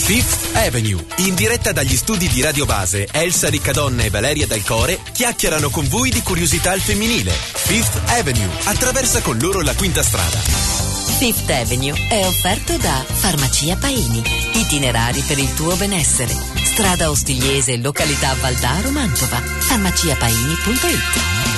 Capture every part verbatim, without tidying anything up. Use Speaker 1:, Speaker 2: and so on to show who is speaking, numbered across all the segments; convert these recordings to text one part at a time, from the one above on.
Speaker 1: Fifth Avenue, in diretta dagli studi di Radio Base, Elsa Riccadonna e Valeria Dal Core chiacchierano con voi di curiosità al femminile. Fifth Avenue attraversa con loro la quinta strada.
Speaker 2: Fifth Avenue è offerto da Farmacia Paini, itinerari per il tuo benessere. Strada Ostigliese, località Valdaro, Mantova. farmacia paini punto it.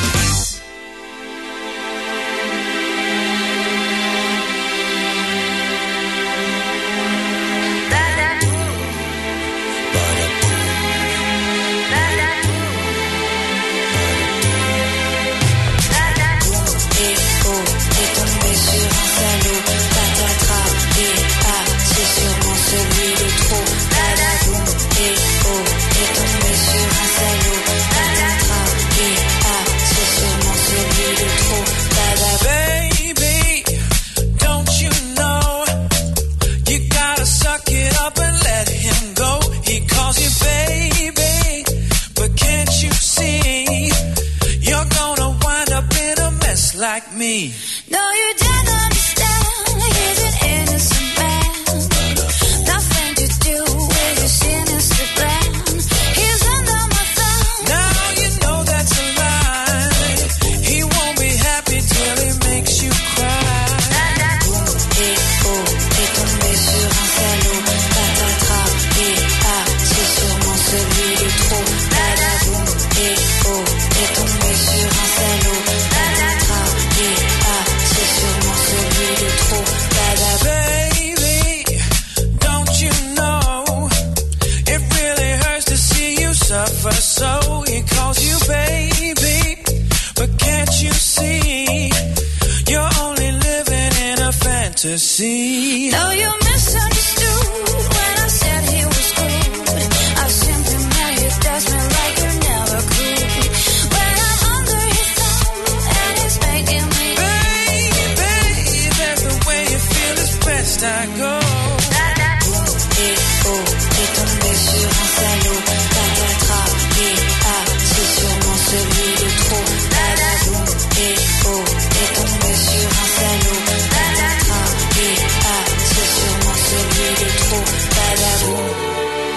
Speaker 3: Like me.
Speaker 4: No, you didn't understand. He's an innocent man. Nothing to do with his sinister plan. He's under my thumb.
Speaker 3: Now you know that's a lie. He won't be happy till he makes you cry.
Speaker 4: Et oh, est tombé sur un salaud. Patatras, et ah, c'est sûrement celui de trop. Badaboum, et oh, est tombé sur un salaud.
Speaker 3: Suffer, so he calls you baby, but can't you see you're only living in a fantasy?
Speaker 4: Though you misunderstood when I said he was good, I simply meant he does me like you never could. When I'm under his thumb and he's making me,
Speaker 3: baby, that's the way you feel is best I go.
Speaker 4: Et oh, est tombé sur un salaud. Celui de trop, badaboum, et oh, est tombé sur un salaud, badatra, et ah, c'est sûrement celui de trop, badaboum.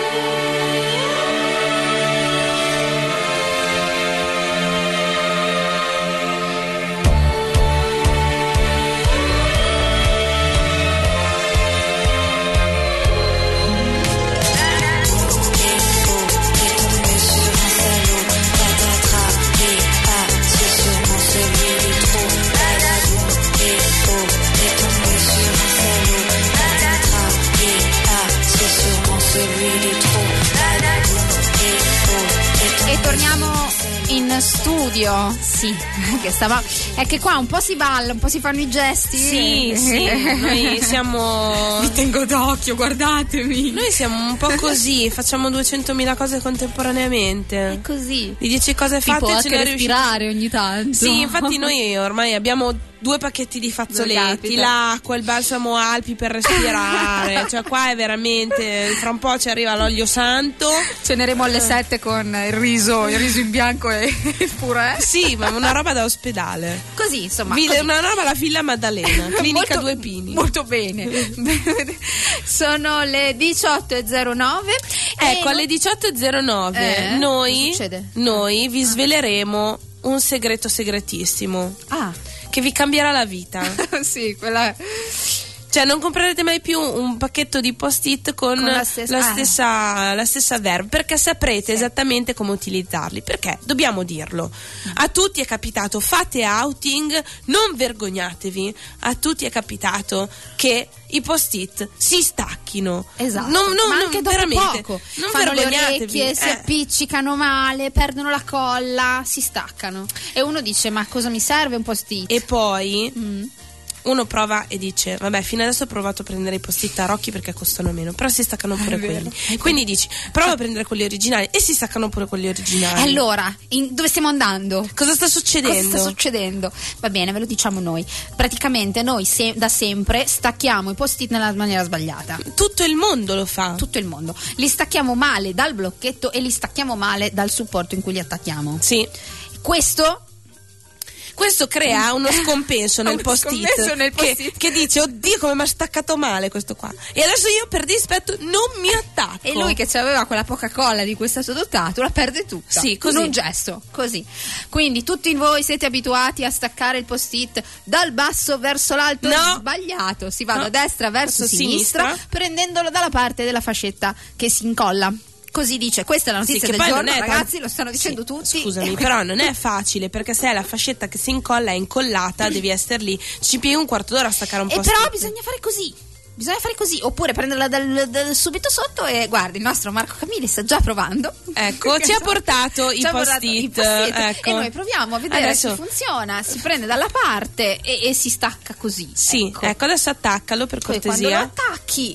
Speaker 5: E torniamo in studio, sì, che stava, è che qua un po' si balla, un po' si fanno i gesti.
Speaker 6: Sì, sì, noi siamo.
Speaker 5: Vi tengo d'occhio, guardatemi.
Speaker 6: Noi siamo un po' così, facciamo duecentomila cose contemporaneamente.
Speaker 5: È così.
Speaker 6: Di dieci cose fatte,
Speaker 5: tipo
Speaker 6: ce
Speaker 5: anche
Speaker 6: ne
Speaker 5: respirare ogni tanto.
Speaker 6: Sì, infatti noi ormai abbiamo due pacchetti di fazzoletti, l'acqua, il balsamo Alpi per respirare. Cioè qua è veramente, fra un po' ci arriva l'olio santo.
Speaker 5: Ceneremo alle sette con il riso, il riso in bianco e il purè.
Speaker 6: Sì, ma una roba da ospedale.
Speaker 5: Così, insomma.
Speaker 6: Vi-
Speaker 5: così.
Speaker 6: Una roba alla Villa Maddalena, clinica
Speaker 5: Molto-
Speaker 6: Due Pini.
Speaker 5: Molto bene. Sono le diciotto e zero nove.
Speaker 6: Ecco,
Speaker 5: e
Speaker 6: alle diciotto e zero nove
Speaker 5: Eh,
Speaker 6: noi,
Speaker 5: cosa succede?
Speaker 6: noi vi sveleremo un segreto segretissimo
Speaker 5: Ah,
Speaker 6: che vi cambierà la vita.
Speaker 5: sì, quella.
Speaker 6: Cioè non comprerete mai più un pacchetto di post-it con,
Speaker 5: Con la
Speaker 6: la
Speaker 5: stessa-
Speaker 6: stessa,
Speaker 5: ah.
Speaker 6: la stessa verve, perché saprete esattamente come utilizzarli. Perché dobbiamo dirlo, a tutti è capitato, fate outing, non vergognatevi, a tutti è capitato che i post-it si stacchino.
Speaker 5: Esatto,
Speaker 6: non, non,
Speaker 5: ma
Speaker 6: non-
Speaker 5: anche dopo
Speaker 6: veramente,
Speaker 5: poco
Speaker 6: non
Speaker 5: fanno le
Speaker 6: vergognatevi.
Speaker 5: orecchie, si
Speaker 6: Eh.
Speaker 5: appiccicano male, perdono la colla, si staccano e uno dice ma cosa mi serve un post-it?
Speaker 6: E poi
Speaker 5: Mm.
Speaker 6: uno prova e dice vabbè, fino adesso ho provato a prendere i post-it tarocchi perché costano meno, però si staccano pure
Speaker 5: È vero.
Speaker 6: quelli. Quindi dici prova a prendere quelli originali e si staccano pure quelli originali.
Speaker 5: E allora, in- dove stiamo andando?
Speaker 6: cosa sta succedendo?
Speaker 5: Cosa sta succedendo? Va bene, ve lo diciamo noi. Praticamente noi se- da sempre stacchiamo i post-it nella maniera sbagliata.
Speaker 6: Tutto il mondo lo fa.
Speaker 5: Tutto il mondo. Li stacchiamo male dal blocchetto e li stacchiamo male dal supporto in cui li attacchiamo.
Speaker 6: Sì.
Speaker 5: Questo
Speaker 6: questo crea uno scompenso nel
Speaker 5: Uno
Speaker 6: post-it,
Speaker 5: scompenso nel
Speaker 6: che,
Speaker 5: post-it.
Speaker 6: che dice oddio come mi ha staccato male questo qua, e adesso io per dispetto non mi attacco.
Speaker 5: E lui che aveva quella poca colla di cui è stato dotato la perde tutta,
Speaker 6: Sì,
Speaker 5: con
Speaker 6: così.
Speaker 5: un gesto, così. Quindi tutti voi siete abituati a staccare il post-it dal basso verso l'alto.
Speaker 6: No.
Speaker 5: Sbagliato, si va
Speaker 6: No.
Speaker 5: da destra verso
Speaker 6: Verso
Speaker 5: sinistra,
Speaker 6: sinistra.
Speaker 5: prendendolo dalla parte della fascetta che si incolla. Così dice, questa è la
Speaker 6: Sì,
Speaker 5: notizia
Speaker 6: che
Speaker 5: del
Speaker 6: poi
Speaker 5: giorno,
Speaker 6: non è
Speaker 5: ragazzi,
Speaker 6: tan-
Speaker 5: lo stanno dicendo
Speaker 6: Sì,
Speaker 5: tutti.
Speaker 6: Scusami, però non è facile, perché se è la fascetta che si incolla è incollata, devi essere lì, ci pieghi un quarto d'ora a staccare un
Speaker 5: E
Speaker 6: po'.
Speaker 5: però bisogna fare così. Bisogna fare così, oppure prenderla dal, dal- subito sotto e guardi, il nostro Marco Camilli sta già provando.
Speaker 6: Ecco, ci ha portato i
Speaker 5: Ci ha portato i
Speaker 6: post-it,
Speaker 5: post-it.
Speaker 6: ecco.
Speaker 5: E noi proviamo a vedere
Speaker 6: Adesso-
Speaker 5: se funziona. Si prende dalla parte e, e si stacca così.
Speaker 6: Sì,
Speaker 5: ecco.
Speaker 6: ecco, adesso attaccalo per
Speaker 5: Poi quando lo
Speaker 6: cortesia.
Speaker 5: attacchi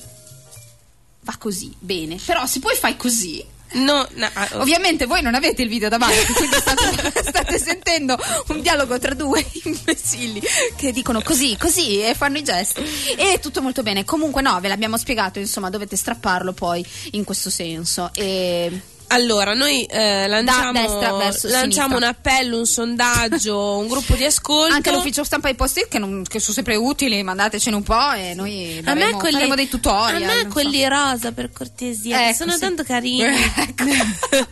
Speaker 5: va così, bene. Però se poi fai così,
Speaker 6: No, no, ah, oh.
Speaker 5: ovviamente voi non avete il video davanti, quindi state, state sentendo un dialogo tra due imbecilli che dicono così, così e fanno i gesti. E è tutto molto bene. Comunque no, ve l'abbiamo spiegato, insomma, dovete strapparlo poi in questo senso. E
Speaker 6: Allora, noi eh, lanciamo,
Speaker 5: destra verso
Speaker 6: lanciamo
Speaker 5: sinistra.
Speaker 6: un appello, un sondaggio, un gruppo di ascolto.
Speaker 5: anche l'ufficio stampa e i post-it che, non- che sono sempre utili, mandatecene un po' e noi
Speaker 6: A me
Speaker 5: daremo,
Speaker 6: quelli,
Speaker 5: faremo dei tutorial.
Speaker 6: a me
Speaker 5: non
Speaker 6: quelli
Speaker 5: so.
Speaker 6: rosa, per cortesia, che
Speaker 5: Ecco,
Speaker 6: sono
Speaker 5: sì.
Speaker 6: tanto carini.
Speaker 5: Ecco.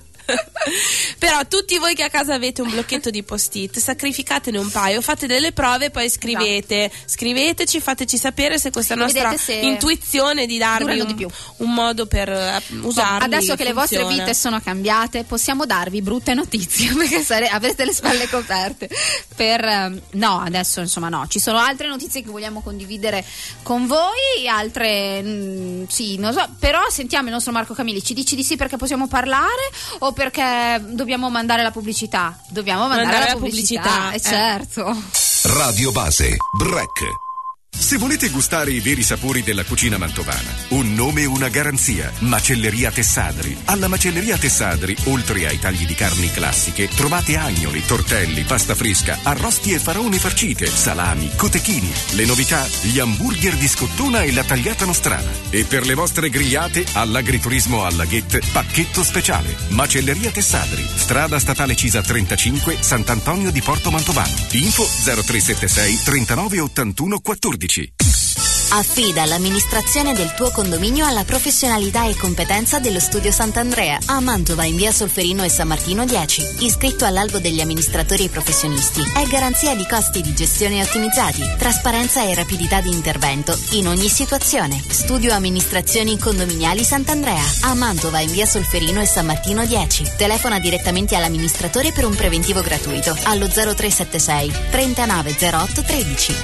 Speaker 6: Però tutti voi che a casa avete un blocchetto di post-it, sacrificatene un paio, fate delle prove e poi scrivete, scriveteci, fateci sapere se questa nostra
Speaker 5: Vedete se
Speaker 6: intuizione di darvi
Speaker 5: durano
Speaker 6: un,
Speaker 5: di più.
Speaker 6: un modo per eh, usarli.
Speaker 5: Adesso che le vostre
Speaker 6: funziona.
Speaker 5: vite sono cambiate, possiamo darvi brutte notizie perché sare- avrete le spalle coperte. Per ehm, no, adesso insomma no, ci sono altre notizie che vogliamo condividere con voi, altre mm, sì, non so, però sentiamo il nostro Marco Camilli, ci dici di sì perché possiamo parlare o perché dobbiamo mandare la pubblicità? Dobbiamo mandare,
Speaker 6: Mandare
Speaker 5: la
Speaker 6: la
Speaker 5: pubblicità,
Speaker 6: pubblicità,
Speaker 5: eh,
Speaker 6: eh.
Speaker 5: certo.
Speaker 1: Radio Base, Break. Se volete gustare i veri sapori della cucina mantovana, un nome e una garanzia. Macelleria Tessadri. Alla Macelleria Tessadri, oltre ai tagli di carni classiche, trovate agnoli, tortelli, pasta fresca, arrosti e faraone farcite, salami, cotechini. Le novità, gli hamburger di scottona e la tagliata nostrana. E per le vostre grigliate, all'agriturismo alla Ghet, pacchetto speciale. Macelleria Tessadri, strada statale Cisa trentacinque, Sant'Antonio di Porto Mantovano. Info zero tre sette sei trentanove ottantuno quattordici.
Speaker 7: Affida l'amministrazione del tuo condominio alla professionalità e competenza dello Studio Sant'Andrea a Mantova in via Solferino e San Martino dieci. Iscritto all'albo degli amministratori professionisti. È garanzia di costi di gestione ottimizzati, trasparenza e rapidità di intervento in ogni situazione. Studio Amministrazioni Condominiali Sant'Andrea a Mantova in via Solferino e San Martino dieci. Telefona direttamente all'amministratore per un preventivo gratuito allo zero tre sette sei trentanove zero otto tredici.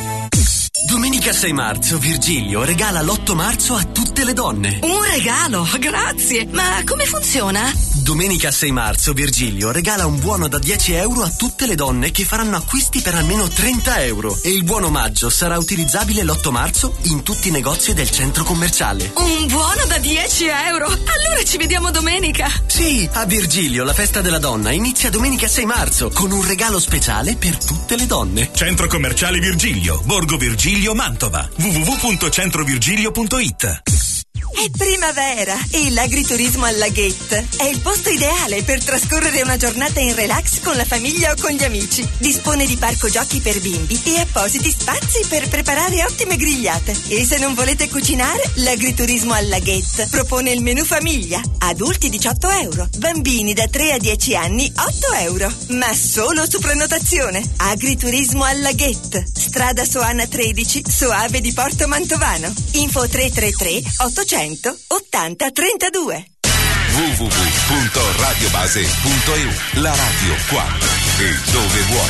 Speaker 8: Domenica sei marzo Virgilio regala l'otto marzo a tutte le donne.
Speaker 2: Un regalo, grazie. Ma come funziona?
Speaker 8: Domenica sei marzo Virgilio regala un buono da dieci euro a tutte le donne che faranno acquisti per almeno trenta euro. E il buono omaggio sarà utilizzabile l'otto marzo in tutti i negozi del centro commerciale.
Speaker 2: Un buono da dieci euro? Allora ci vediamo domenica.
Speaker 8: Sì, a Virgilio la festa della donna inizia domenica sei marzo con un regalo speciale per tutte le donne.
Speaker 9: Centro commerciale Virgilio, Borgo Virgilio, Mantova. w w w punto centrovirgilio punto it.
Speaker 10: È primavera e l'agriturismo alla Ghet è il posto ideale per trascorrere una giornata in relax con la famiglia o con gli amici. Dispone di parco giochi per bimbi e appositi spazi per preparare ottime grigliate. E se non volete cucinare, l'agriturismo alla Ghet propone il menù famiglia. Adulti diciotto euro, bambini da tre a dieci anni otto euro, ma solo su prenotazione. Agriturismo alla Ghet, strada Soana tredici, Soave di Porto Mantovano. Info tre tre tre ottocento ottanta trentadue.
Speaker 1: w w w punto radiobase punto e u. La radio quando e dove vuoi.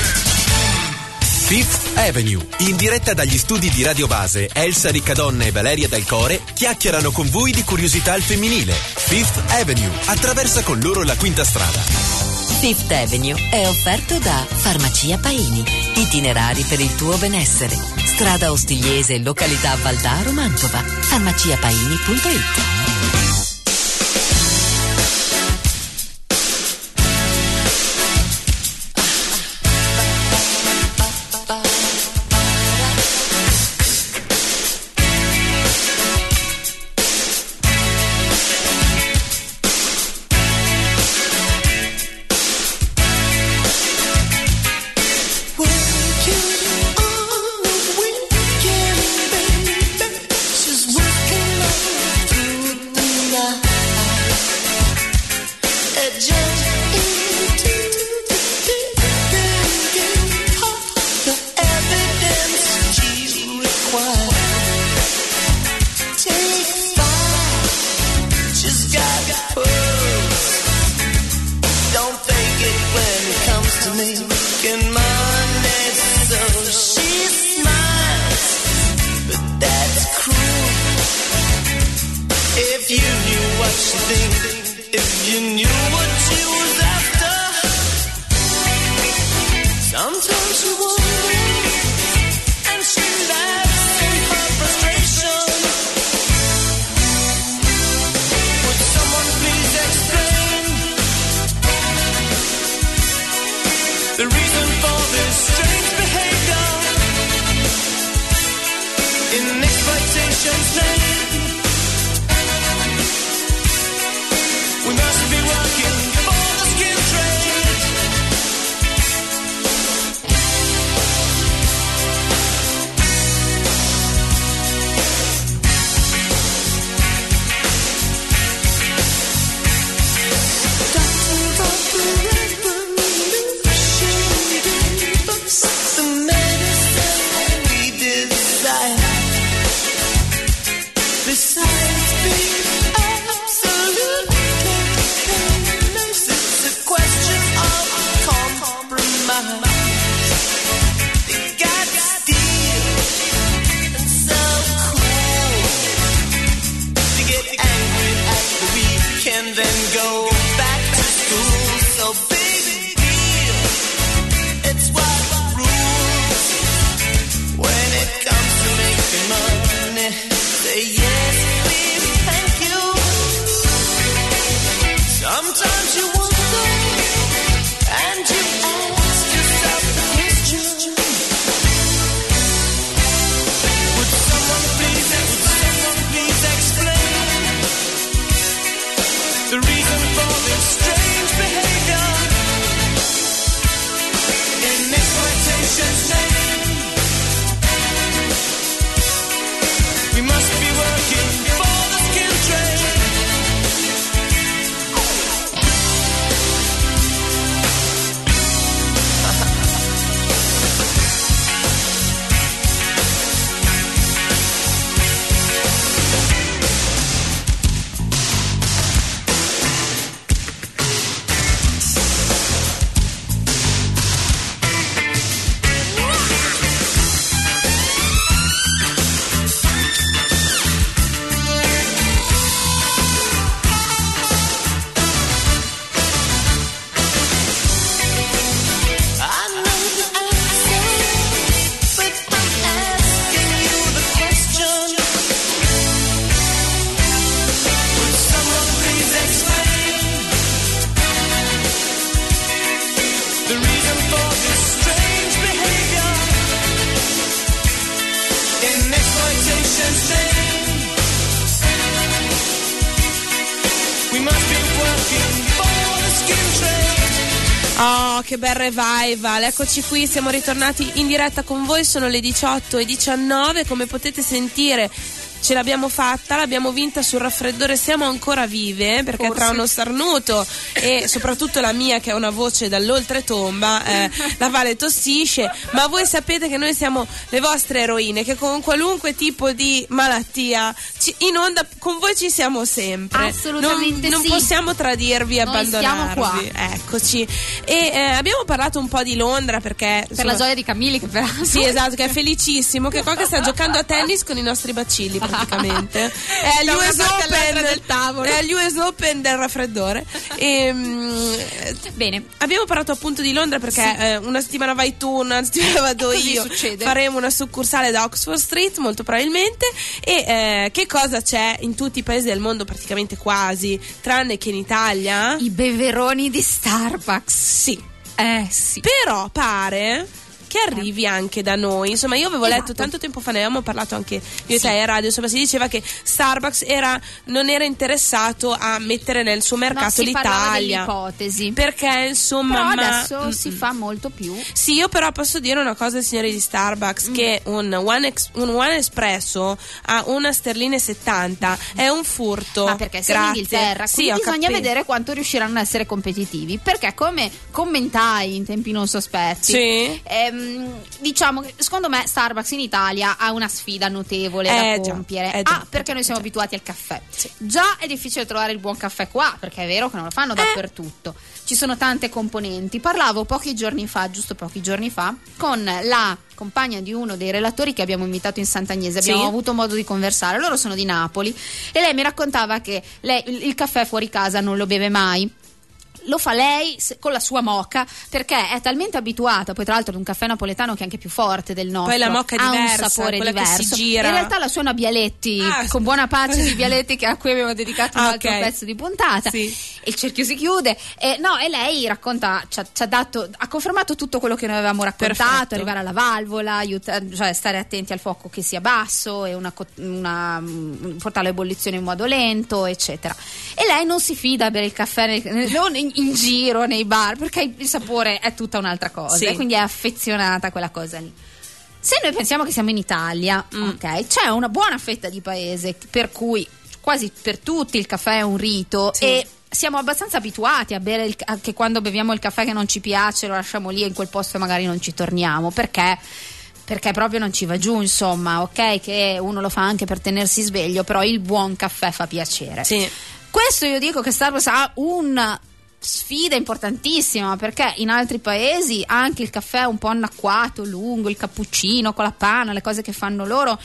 Speaker 1: Fifth Avenue, in diretta dagli studi di Radio Base, Elsa Riccadonna e Valeria Del Core chiacchierano con voi di curiosità al femminile. Fifth Avenue attraversa con loro la quinta strada.
Speaker 2: Fifth Avenue è offerto da Farmacia Paini. Itinerari per il tuo benessere. Strada Ostigliese, località Valdaro, Mantova. farmacia paini punto it.
Speaker 10: Whoa.
Speaker 3: making money, so she smiles, but that's cruel. If you knew what she thinks, if you knew what she was after, sometimes she wonders, and she laughs in her frustration. Would someone please explain the reason for this strange behavior in exploitation's name? We must be working for the skill trade. Doctor of the revolution gave us the medicine we desire. Besides being absolute, it's a question of compromise. They got steel and so cool to get angry at the weekend, then go back to school. So big deal, it's what rules when it comes to making money. Say yes, please, thank you. Sometimes you wonder, and you ask yourself the question: would someone please, someone please explain the reason for this strange behavior in exploitation's name? We must be working for the skill trade. I know the answer, but I'm asking you the question. Would someone please explain the reason for this strange behavior in exploitation's name? We must be working for the skill trade.
Speaker 6: Oh, che bel revival, eccoci qui, siamo ritornati in diretta con voi, sono le diciotto e diciannove, come potete sentire ce l'abbiamo fatta, l'abbiamo vinta sul raffreddore, siamo ancora vive, perché
Speaker 5: Forse.
Speaker 6: tra uno starnuto e soprattutto la mia che ha una voce dall'oltretomba, eh, la Vale tossisce, ma voi sapete che noi siamo le vostre eroine, che con qualunque tipo di malattia ci- in onda con voi ci siamo sempre.
Speaker 5: Assolutamente
Speaker 6: non,
Speaker 5: sì.
Speaker 6: non possiamo tradirvi e
Speaker 5: Noi stiamo
Speaker 6: abbandonarvi. Eccoci. E eh, abbiamo parlato un po' di Londra perché
Speaker 5: Per
Speaker 6: insomma,
Speaker 5: la gioia di Camilli, che peraltro
Speaker 6: sì, esatto, che è felicissimo, che qua che sta giocando a tennis con i nostri bacilli praticamente. È agli
Speaker 5: Da
Speaker 6: U
Speaker 5: una
Speaker 6: S
Speaker 5: parte all'altra
Speaker 6: Open
Speaker 5: del tavolo.
Speaker 6: È agli U S Open del raffreddore. E, mm,
Speaker 5: Bene.
Speaker 6: abbiamo parlato appunto di Londra perché
Speaker 5: Sì.
Speaker 6: eh, una settimana vai tu, una settimana vado
Speaker 5: Così
Speaker 6: io.
Speaker 5: succede.
Speaker 6: Faremo una succursale da Oxford Street molto probabilmente. E eh, che cosa c'è in tutti i paesi del mondo, praticamente quasi, tranne che in Italia?
Speaker 5: I beveroni di Starbucks.
Speaker 6: Sì.
Speaker 5: Eh sì.
Speaker 6: Però pare che arrivi anche da noi. Insomma, io avevo
Speaker 5: Esatto.
Speaker 6: letto tanto tempo fa, ne avevamo parlato anche io e
Speaker 5: Sì.
Speaker 6: te a radio, insomma, si diceva che Starbucks era, non era interessato a mettere nel suo mercato
Speaker 5: No, si parlava
Speaker 6: l'Italia.
Speaker 5: dell'ipotesi.
Speaker 6: Perché insomma,
Speaker 5: Però
Speaker 6: ma-
Speaker 5: adesso
Speaker 6: mm,
Speaker 5: si
Speaker 6: mm.
Speaker 5: fa molto più.
Speaker 6: Sì, io però posso dire una cosa ai signori di Starbucks,
Speaker 5: Mm.
Speaker 6: che un One, ex- un One Espresso a una sterlina e settanta è un furto.
Speaker 5: Ma perché sei in
Speaker 6: Grazie.
Speaker 5: Inghilterra,
Speaker 6: Sì,
Speaker 5: quindi
Speaker 6: ho
Speaker 5: bisogna
Speaker 6: capito.
Speaker 5: vedere quanto riusciranno a essere competitivi. Perché come commentai in tempi non sospetti,
Speaker 6: Sì.
Speaker 5: ehm, ehm, diciamo che secondo me Starbucks in Italia ha una sfida notevole
Speaker 6: Eh,
Speaker 5: da
Speaker 6: già,
Speaker 5: compiere.
Speaker 6: eh, già,
Speaker 5: ah, perché
Speaker 6: eh,
Speaker 5: noi siamo
Speaker 6: già.
Speaker 5: abituati al caffè. Già è difficile trovare il buon caffè qua, perché è vero che non lo fanno dappertutto. Ci sono tante componenti. Parlavo pochi giorni fa, giusto pochi giorni fa, con la compagna di uno dei relatori che abbiamo invitato in Sant'Agnese. Abbiamo
Speaker 6: Sì.
Speaker 5: avuto modo di conversare. Loro sono di Napoli e lei mi raccontava che lei il il caffè fuori casa non lo beve mai. Lo fa lei se- con la sua moka, perché è talmente abituata, poi tra l'altro ad un caffè napoletano che è anche più forte del nostro,
Speaker 6: Poi la moka è
Speaker 5: ha
Speaker 6: diversa,
Speaker 5: un sapore
Speaker 6: quella che si
Speaker 5: diverso.
Speaker 6: gira.
Speaker 5: In realtà la sua è una Bialetti,
Speaker 6: Ah,
Speaker 5: con buona pace di Bialetti, che a cui abbiamo dedicato un
Speaker 6: Ah,
Speaker 5: altro
Speaker 6: ok.
Speaker 5: pezzo di puntata.
Speaker 6: Sì.
Speaker 5: E il cerchio si chiude. E, no, e lei racconta, ci ha, ci ha dato, ha confermato tutto quello che noi avevamo raccontato,
Speaker 6: Perfetto.
Speaker 5: arrivare alla valvola, aiuta- cioè stare attenti al fuoco che sia basso e una, co- una, mm, portarlo a ebollizione in modo lento, eccetera. E lei non si fida a bere il caffè nel- nel- non in, in giro nei bar, perché il sapore è tutta un'altra cosa,
Speaker 6: Sì.
Speaker 5: e quindi è affezionata a quella cosa lì. Se noi pensiamo che siamo in Italia,
Speaker 6: Mm.
Speaker 5: ok, c'è una buona fetta di paese per cui quasi per tutti il caffè è un rito,
Speaker 6: Sì.
Speaker 5: e siamo abbastanza abituati a bere il, anche quando beviamo il caffè che non ci piace, lo lasciamo lì e in quel posto magari non ci torniamo, perché perché proprio non ci va giù, insomma, ok, che uno lo fa anche per tenersi sveglio, però il buon caffè fa piacere.
Speaker 6: Sì.
Speaker 5: Questo io dico che Starbucks ha una sfida importantissima, perché in altri paesi anche il caffè è un po' annacquato, lungo, il cappuccino con la panna, le cose che fanno loro,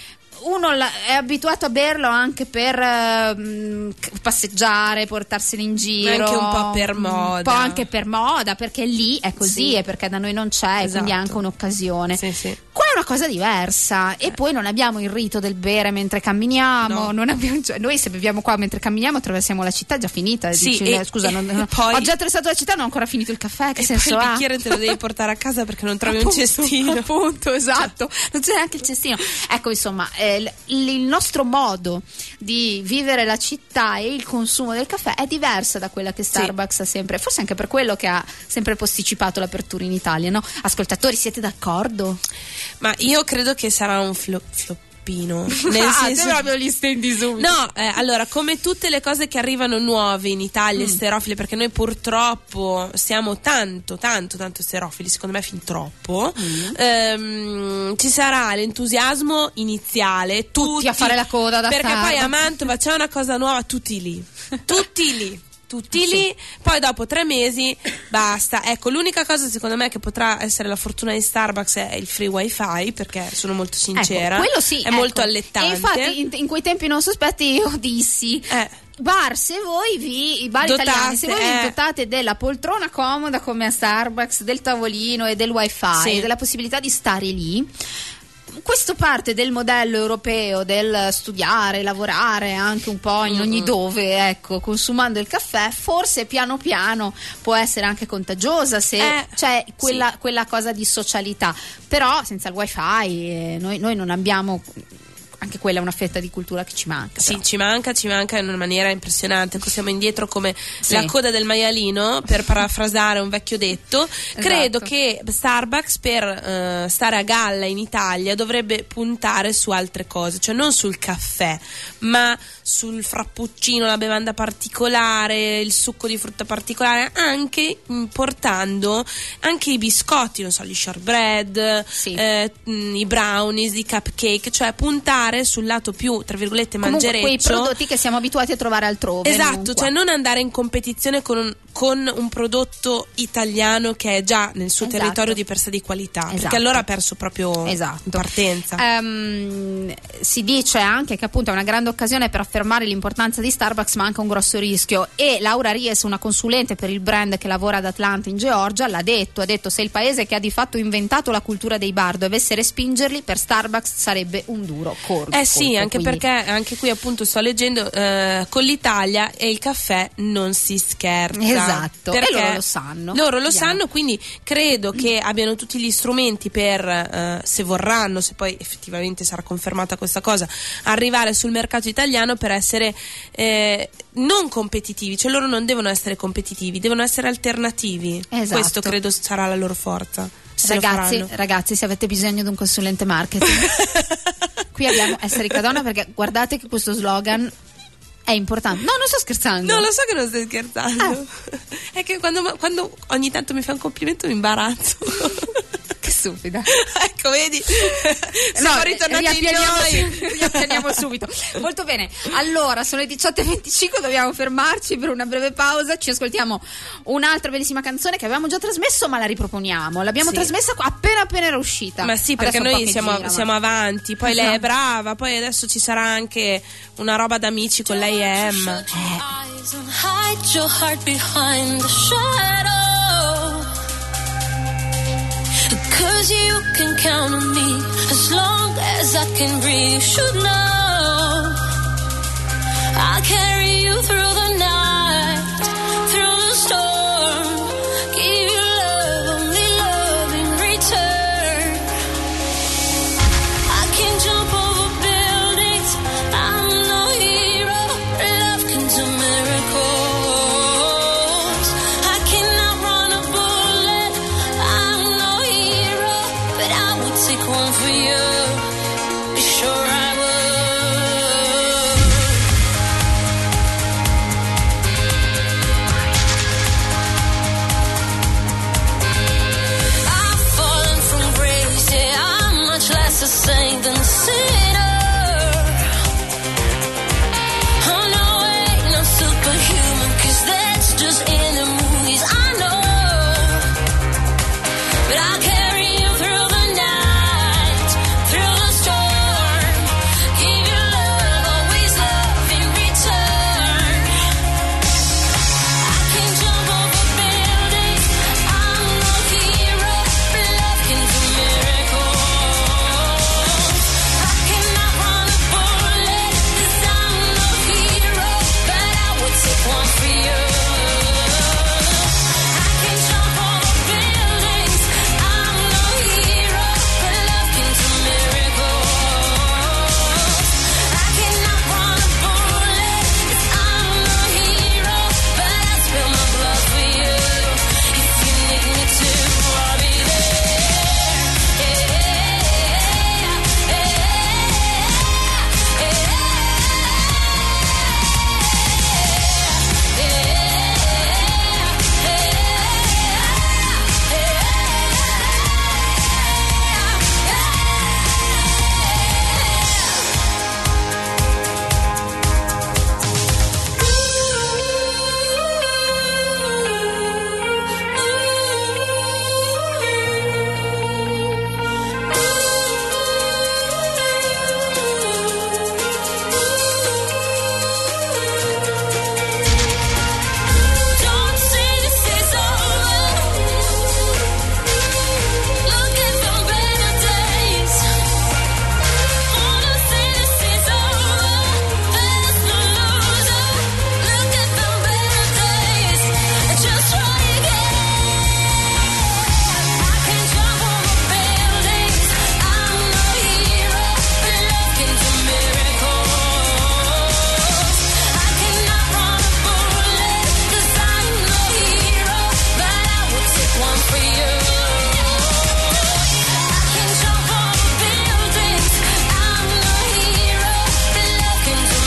Speaker 5: uno la- è abituato a berlo anche per ehm, passeggiare, portarselo in giro,
Speaker 6: Anche un po' per moda.
Speaker 5: un po' anche per moda, perché lì è così,
Speaker 6: Sì.
Speaker 5: e perché da noi non c'è, e quindi è
Speaker 6: Esatto.
Speaker 5: anche un'occasione.
Speaker 6: Sì, sì.
Speaker 5: Qua è una cosa diversa, e poi non abbiamo il rito del bere mentre camminiamo,
Speaker 6: No.
Speaker 5: non abbiamo- cioè, noi se beviamo qua mentre camminiamo attraversiamo la città, è già finita.
Speaker 6: Sì,
Speaker 5: dici,
Speaker 6: e-
Speaker 5: eh, scusa, non,
Speaker 6: e
Speaker 5: non-
Speaker 6: poi-
Speaker 5: ho già attraversato la città, non ho ancora finito il caffè, che
Speaker 6: E
Speaker 5: senso
Speaker 6: poi il
Speaker 5: ha?
Speaker 6: bicchiere te lo devi portare a casa perché non trovi un
Speaker 5: Appunto,
Speaker 6: cestino.
Speaker 5: appunto, esatto, non c'è neanche il cestino. Ecco, insomma, eh, l- il nostro modo di vivere la città e il consumo del caffè è diversa da quella che Starbucks ha sempre, forse anche per quello che ha sempre posticipato l'apertura in Italia, no? Ascoltatori, siete d'accordo?
Speaker 6: Ma io credo che sarà un flo- floppino. Nel
Speaker 5: Ah,
Speaker 6: senso...
Speaker 5: te proprio li stendi subito.
Speaker 6: No, eh, allora, come tutte le cose che arrivano nuove in Italia,
Speaker 5: Mm.
Speaker 6: esterofile, perché noi purtroppo siamo tanto, tanto, tanto esterofili, secondo me fin troppo,
Speaker 5: Mm.
Speaker 6: ehm, ci sarà l'entusiasmo iniziale, tutti,
Speaker 5: a fare la coda da
Speaker 6: perché
Speaker 5: Starbucks.
Speaker 6: poi a Mantova c'è una cosa nuova, tutti lì, tutti lì. Tutti lì, poi dopo tre mesi basta. Ecco, l'unica cosa secondo me che potrà essere la fortuna di Starbucks è il free wifi, perché sono molto sincera,
Speaker 5: Ecco, quello sì,
Speaker 6: è
Speaker 5: ecco.
Speaker 6: molto allettante.
Speaker 5: E infatti in, in quei tempi non sospetti io dissi
Speaker 6: Eh.
Speaker 5: bar, se voi vi i bar
Speaker 6: Dotaste,
Speaker 5: italiani, se voi vi
Speaker 6: eh.
Speaker 5: dotate della poltrona comoda come a Starbucks, del tavolino e del wifi,
Speaker 6: Sì.
Speaker 5: della possibilità di stare lì, questo parte del modello europeo del studiare, lavorare anche un po' in ogni dove, ecco, consumando il caffè, forse piano piano può essere anche contagiosa se
Speaker 6: Eh,
Speaker 5: c'è quella,
Speaker 6: sì.
Speaker 5: quella cosa di socialità, però senza il wifi eh, noi, noi non abbiamo, anche quella è una fetta di cultura che ci manca.
Speaker 6: Sì,
Speaker 5: però.
Speaker 6: ci manca, ci manca in una maniera impressionante. Siamo indietro come
Speaker 5: Sì.
Speaker 6: la coda del maialino, per parafrasare un vecchio detto. Credo che Starbucks, per eh, stare a galla in Italia, dovrebbe puntare su altre cose, cioè non sul caffè, ma sul frappuccino, la bevanda particolare, il succo di frutta particolare, anche mh, portando anche i biscotti, non so, gli shortbread,
Speaker 5: Sì.
Speaker 6: eh, mh, i brownies, i cupcake, cioè puntare sul lato più, tra virgolette,
Speaker 5: Comunque
Speaker 6: mangereccio.
Speaker 5: quei prodotti che siamo abituati a trovare altrove.
Speaker 6: Esatto,
Speaker 5: non qua.
Speaker 6: cioè non andare in competizione con un, con un prodotto italiano che è già nel suo
Speaker 5: Esatto.
Speaker 6: territorio di per sé di qualità,
Speaker 5: Esatto.
Speaker 6: perché allora ha perso proprio
Speaker 5: Esatto.
Speaker 6: partenza.
Speaker 5: Ehm, si dice anche che appunto è una grande occasione per affermare l'importanza di Starbucks, ma anche un grosso rischio, e Laura Ries, una consulente per il brand che lavora ad Atlanta in Georgia, l'ha detto, ha detto: se il paese che ha di fatto inventato la cultura dei bar dovesse respingerli, per Starbucks sarebbe un duro cor-
Speaker 6: Eh sì,
Speaker 5: colpo,
Speaker 6: anche
Speaker 5: quindi-
Speaker 6: perché anche qui appunto sto leggendo eh, con l'Italia e il caffè non si scherza.
Speaker 5: Esatto, e
Speaker 6: Perché
Speaker 5: loro lo sanno.
Speaker 6: Loro lo
Speaker 5: Vediamo.
Speaker 6: sanno, quindi credo che abbiano tutti gli strumenti per, eh, se vorranno, se poi effettivamente sarà confermata questa cosa, arrivare sul mercato italiano per essere eh, non competitivi, cioè loro non devono essere competitivi, devono essere alternativi.
Speaker 5: Esatto.
Speaker 6: Questo credo sarà la loro forza. Se lo
Speaker 5: Ragazzi,
Speaker 6: faranno.
Speaker 5: ragazzi, se avete bisogno di un consulente marketing, qui abbiamo Essere Cadonna, perché guardate che questo slogan è importante. No, non sto scherzando.
Speaker 6: No, lo so che non stai scherzando.
Speaker 5: Ah.
Speaker 6: È che quando, quando ogni tanto mi fa un complimento mi imbarazzo.
Speaker 5: Che stupida.
Speaker 6: Ecco, vedi? Siamo
Speaker 5: No,
Speaker 6: ritornati in
Speaker 5: riappianiamo,
Speaker 6: noi.
Speaker 5: riappianiamo subito. Molto bene. Allora, sono le diciotto e venticinque, dobbiamo fermarci per una breve pausa. Ci ascoltiamo un'altra bellissima canzone che avevamo già trasmesso, ma la riproponiamo. L'abbiamo
Speaker 6: Sì.
Speaker 5: trasmessa appena appena era uscita.
Speaker 6: Ma sì, perché
Speaker 5: Adesso un po'
Speaker 6: noi
Speaker 5: che
Speaker 6: siamo,
Speaker 5: gira, ma-
Speaker 6: siamo avanti. Poi lei è
Speaker 5: Esatto.
Speaker 6: brava. Poi adesso ci sarà anche una roba d'amici con lei e Emma.
Speaker 4: Eyes and hide your heart behind the shadow. Cause you can count on me as long as I can breathe. You should know I'll carry you through the night, through the storm. Give you love, only love in return. I can jump over buildings, I'm no hero. Love can do miracles. I cannot run a bullet, I'm no hero, but I would take one for you. Be sure I would. I've fallen from grace, yeah, I'm much less a saint than a sinner. Oh no, ain't no superhuman, cause that's just in the movies, I know. But I'll carry you through the night, through the storm. Give you love, always love in return. I can jump over buildings, I'm no hero, but love can do miracles. I cannot run a bullet, 'cause I'm no hero, but I would take one for you. I can jump over buildings, I'm no hero, but love can do miracles. I cannot run a bullet, 'cause I'm no hero, but I'd spill my blood for you. If you need me to, I'll be there. Don't say this is over. Look at the better days. Wanna say this is over. There's no loser. Look at the better days. Just try again. I can jump over buildings. I'm no hero, but love can do miracles. I cannot run a bullet, 'cause I'm no hero, but I would take one for you. I can jump over buildings, I'm no hero, but love can do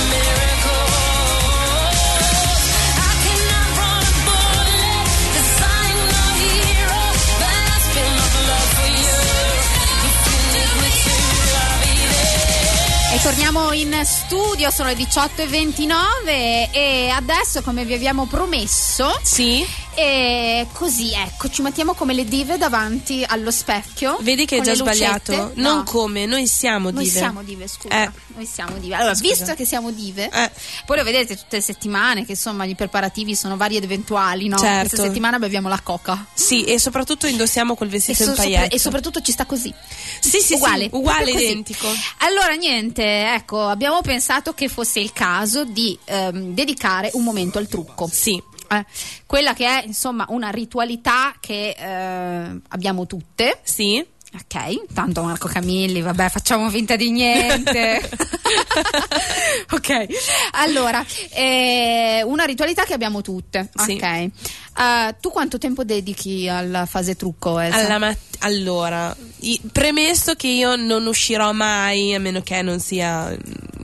Speaker 4: miracles. I cannot run a bullet, 'cause I'm no hero, but I spill my blood for you. If you need me to, I'll be there.
Speaker 5: E torniamo in studio, sono le diciotto e ventinove e adesso, come vi abbiamo promesso,
Speaker 6: Sì?
Speaker 5: e così ecco, ci mettiamo come le dive davanti allo specchio.
Speaker 6: Vedi che hai
Speaker 5: con
Speaker 6: già
Speaker 5: le lucette.
Speaker 6: sbagliato?
Speaker 5: No.
Speaker 6: Non come, noi siamo
Speaker 5: Noi
Speaker 6: dive.
Speaker 5: siamo dive, scusa.
Speaker 6: Eh.
Speaker 5: Noi siamo dive. Allora,
Speaker 6: Scusa.
Speaker 5: visto che siamo dive,
Speaker 6: Eh.
Speaker 5: poi lo vedete tutte le settimane che insomma gli preparativi sono vari ed eventuali, no?
Speaker 6: Certo.
Speaker 5: Questa settimana beviamo la coca.
Speaker 6: Sì, e soprattutto indossiamo quel
Speaker 5: E,
Speaker 6: vestito
Speaker 5: so-
Speaker 6: in
Speaker 5: sopra-
Speaker 6: paillette.
Speaker 5: e soprattutto ci sta così.
Speaker 6: Sì, sì,
Speaker 5: uguale,
Speaker 6: sì, uguale,
Speaker 5: proprio così.
Speaker 6: identico.
Speaker 5: Allora niente, ecco, abbiamo pensato che fosse il caso di ehm, dedicare un momento al trucco.
Speaker 6: Sì.
Speaker 5: Eh, quella che è insomma una ritualità che eh, abbiamo tutte.
Speaker 6: Sì.
Speaker 5: Ok, tanto Marco Camilli, vabbè, facciamo finta di niente. Ok, allora, eh, una ritualità che abbiamo tutte.
Speaker 6: Sì.
Speaker 5: Ok, Eh, tu quanto tempo dedichi alla fase trucco, Elsa?
Speaker 6: Alla mat- allora, i- premesso che io non uscirò mai, a meno che non sia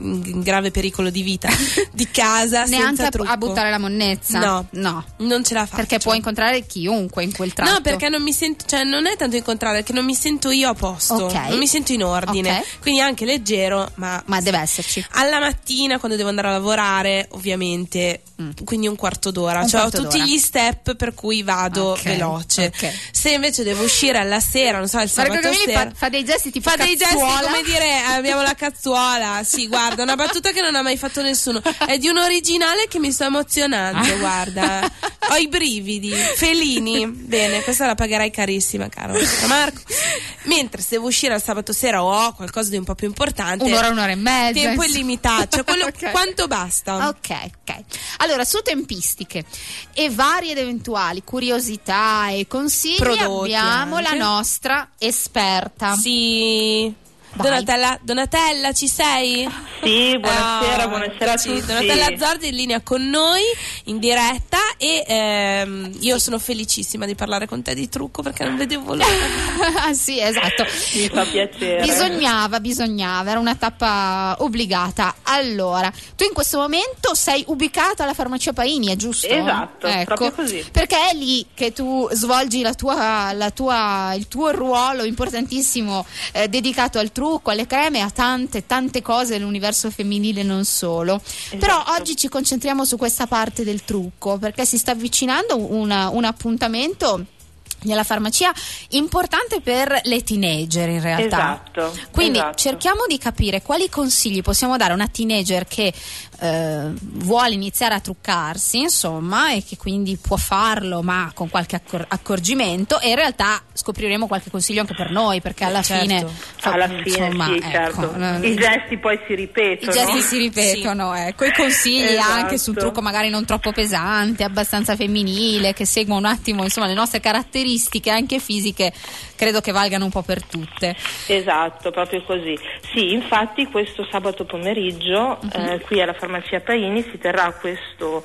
Speaker 6: in grave pericolo di vita di casa
Speaker 5: neanche
Speaker 6: senza
Speaker 5: a,
Speaker 6: trucco.
Speaker 5: a buttare la monnezza.
Speaker 6: No,
Speaker 5: no,
Speaker 6: non ce la faccio.
Speaker 5: Perché puoi incontrare chiunque in quel tratto.
Speaker 6: No, perché non mi sento, cioè non è tanto incontrare, che non mi sento io a posto,
Speaker 5: Ok.
Speaker 6: non mi sento in ordine.
Speaker 5: Ok.
Speaker 6: Quindi anche leggero, ma
Speaker 5: Ma deve esserci.
Speaker 6: alla mattina quando devo andare a lavorare, ovviamente,
Speaker 5: Mm.
Speaker 6: quindi un quarto d'ora,
Speaker 5: Un
Speaker 6: cioè ho
Speaker 5: quarto
Speaker 6: tutti
Speaker 5: d'ora.
Speaker 6: gli step per cui vado
Speaker 5: Ok,
Speaker 6: veloce.
Speaker 5: ok.
Speaker 6: Se invece devo uscire alla sera, non so, il
Speaker 5: Marco
Speaker 6: sabato
Speaker 5: Camilli
Speaker 6: sera,
Speaker 5: fa, fa dei gesti tipo
Speaker 6: fa dei gesti
Speaker 5: cazzuola.
Speaker 6: come dire abbiamo la cazzuola. Sì, guarda, una battuta che non ha mai fatto nessuno, è di un originale che mi sta emozionando, guarda, ho i brividi. Felini, bene, questa la pagherai carissima, caro Marco. Mentre se devo uscire al sabato sera o ho qualcosa di un po' più importante,
Speaker 5: Un'ora, un'ora e mezza.
Speaker 6: tempo
Speaker 5: insomma.
Speaker 6: illimitato, cioè quello
Speaker 5: Ok.
Speaker 6: quanto basta.
Speaker 5: Ok, ok. Allora, su tempistiche e varie ed eventuali curiosità e consigli
Speaker 6: Prodotti
Speaker 5: abbiamo
Speaker 6: anche.
Speaker 5: la nostra esperta.
Speaker 6: Sì.
Speaker 5: Vai.
Speaker 6: Donatella, Donatella, ci sei?
Speaker 11: Sì, buonasera,
Speaker 6: Ah,
Speaker 11: buonasera a
Speaker 6: sì,
Speaker 11: tutti.
Speaker 6: Donatella Zordi in linea con noi, in diretta, e ehm, io sono felicissima di parlare con te di trucco perché non vedevo l'ora.
Speaker 5: Ah, sì, esatto.
Speaker 11: Mi fa piacere.
Speaker 5: Bisognava, bisognava, era una tappa obbligata. Allora, tu in questo momento sei ubicata alla farmacia Paini, è giusto?
Speaker 11: Esatto, proprio così.
Speaker 5: Perché è lì che tu svolgi la tua, la tua, il tuo ruolo importantissimo eh, dedicato al trucco, alle creme, a tante, tante cose nell'universo femminile, non solo.
Speaker 11: Esatto.
Speaker 5: Però oggi ci concentriamo su questa parte del trucco, perché si sta avvicinando una- un appuntamento nella farmacia importante per le teenager, in realtà.
Speaker 11: Esatto.
Speaker 5: Quindi
Speaker 11: esatto.
Speaker 5: cerchiamo di capire quali consigli possiamo dare a una teenager che eh, vuole iniziare a truccarsi, insomma, e che quindi può farlo ma con qualche accor- accorgimento, e in realtà scopriremo qualche consiglio anche per noi, perché alla
Speaker 6: Certo.
Speaker 5: fine fa-
Speaker 11: Alla fine
Speaker 5: insomma,
Speaker 11: sì,
Speaker 5: ecco,
Speaker 11: certo.
Speaker 5: eh,
Speaker 11: I gesti poi si
Speaker 5: i
Speaker 11: ripetono.
Speaker 5: gesti si ripetono, ecco, i consigli
Speaker 11: Esatto.
Speaker 5: anche sul trucco magari non troppo pesante, abbastanza femminile, che segua un attimo, insomma, le nostre caratteristiche anche fisiche, credo che valgano un po' per tutte.
Speaker 11: Esatto, proprio così. Sì, infatti questo sabato pomeriggio
Speaker 5: Mhm.
Speaker 11: eh, qui alla farmacia Paini si terrà questo,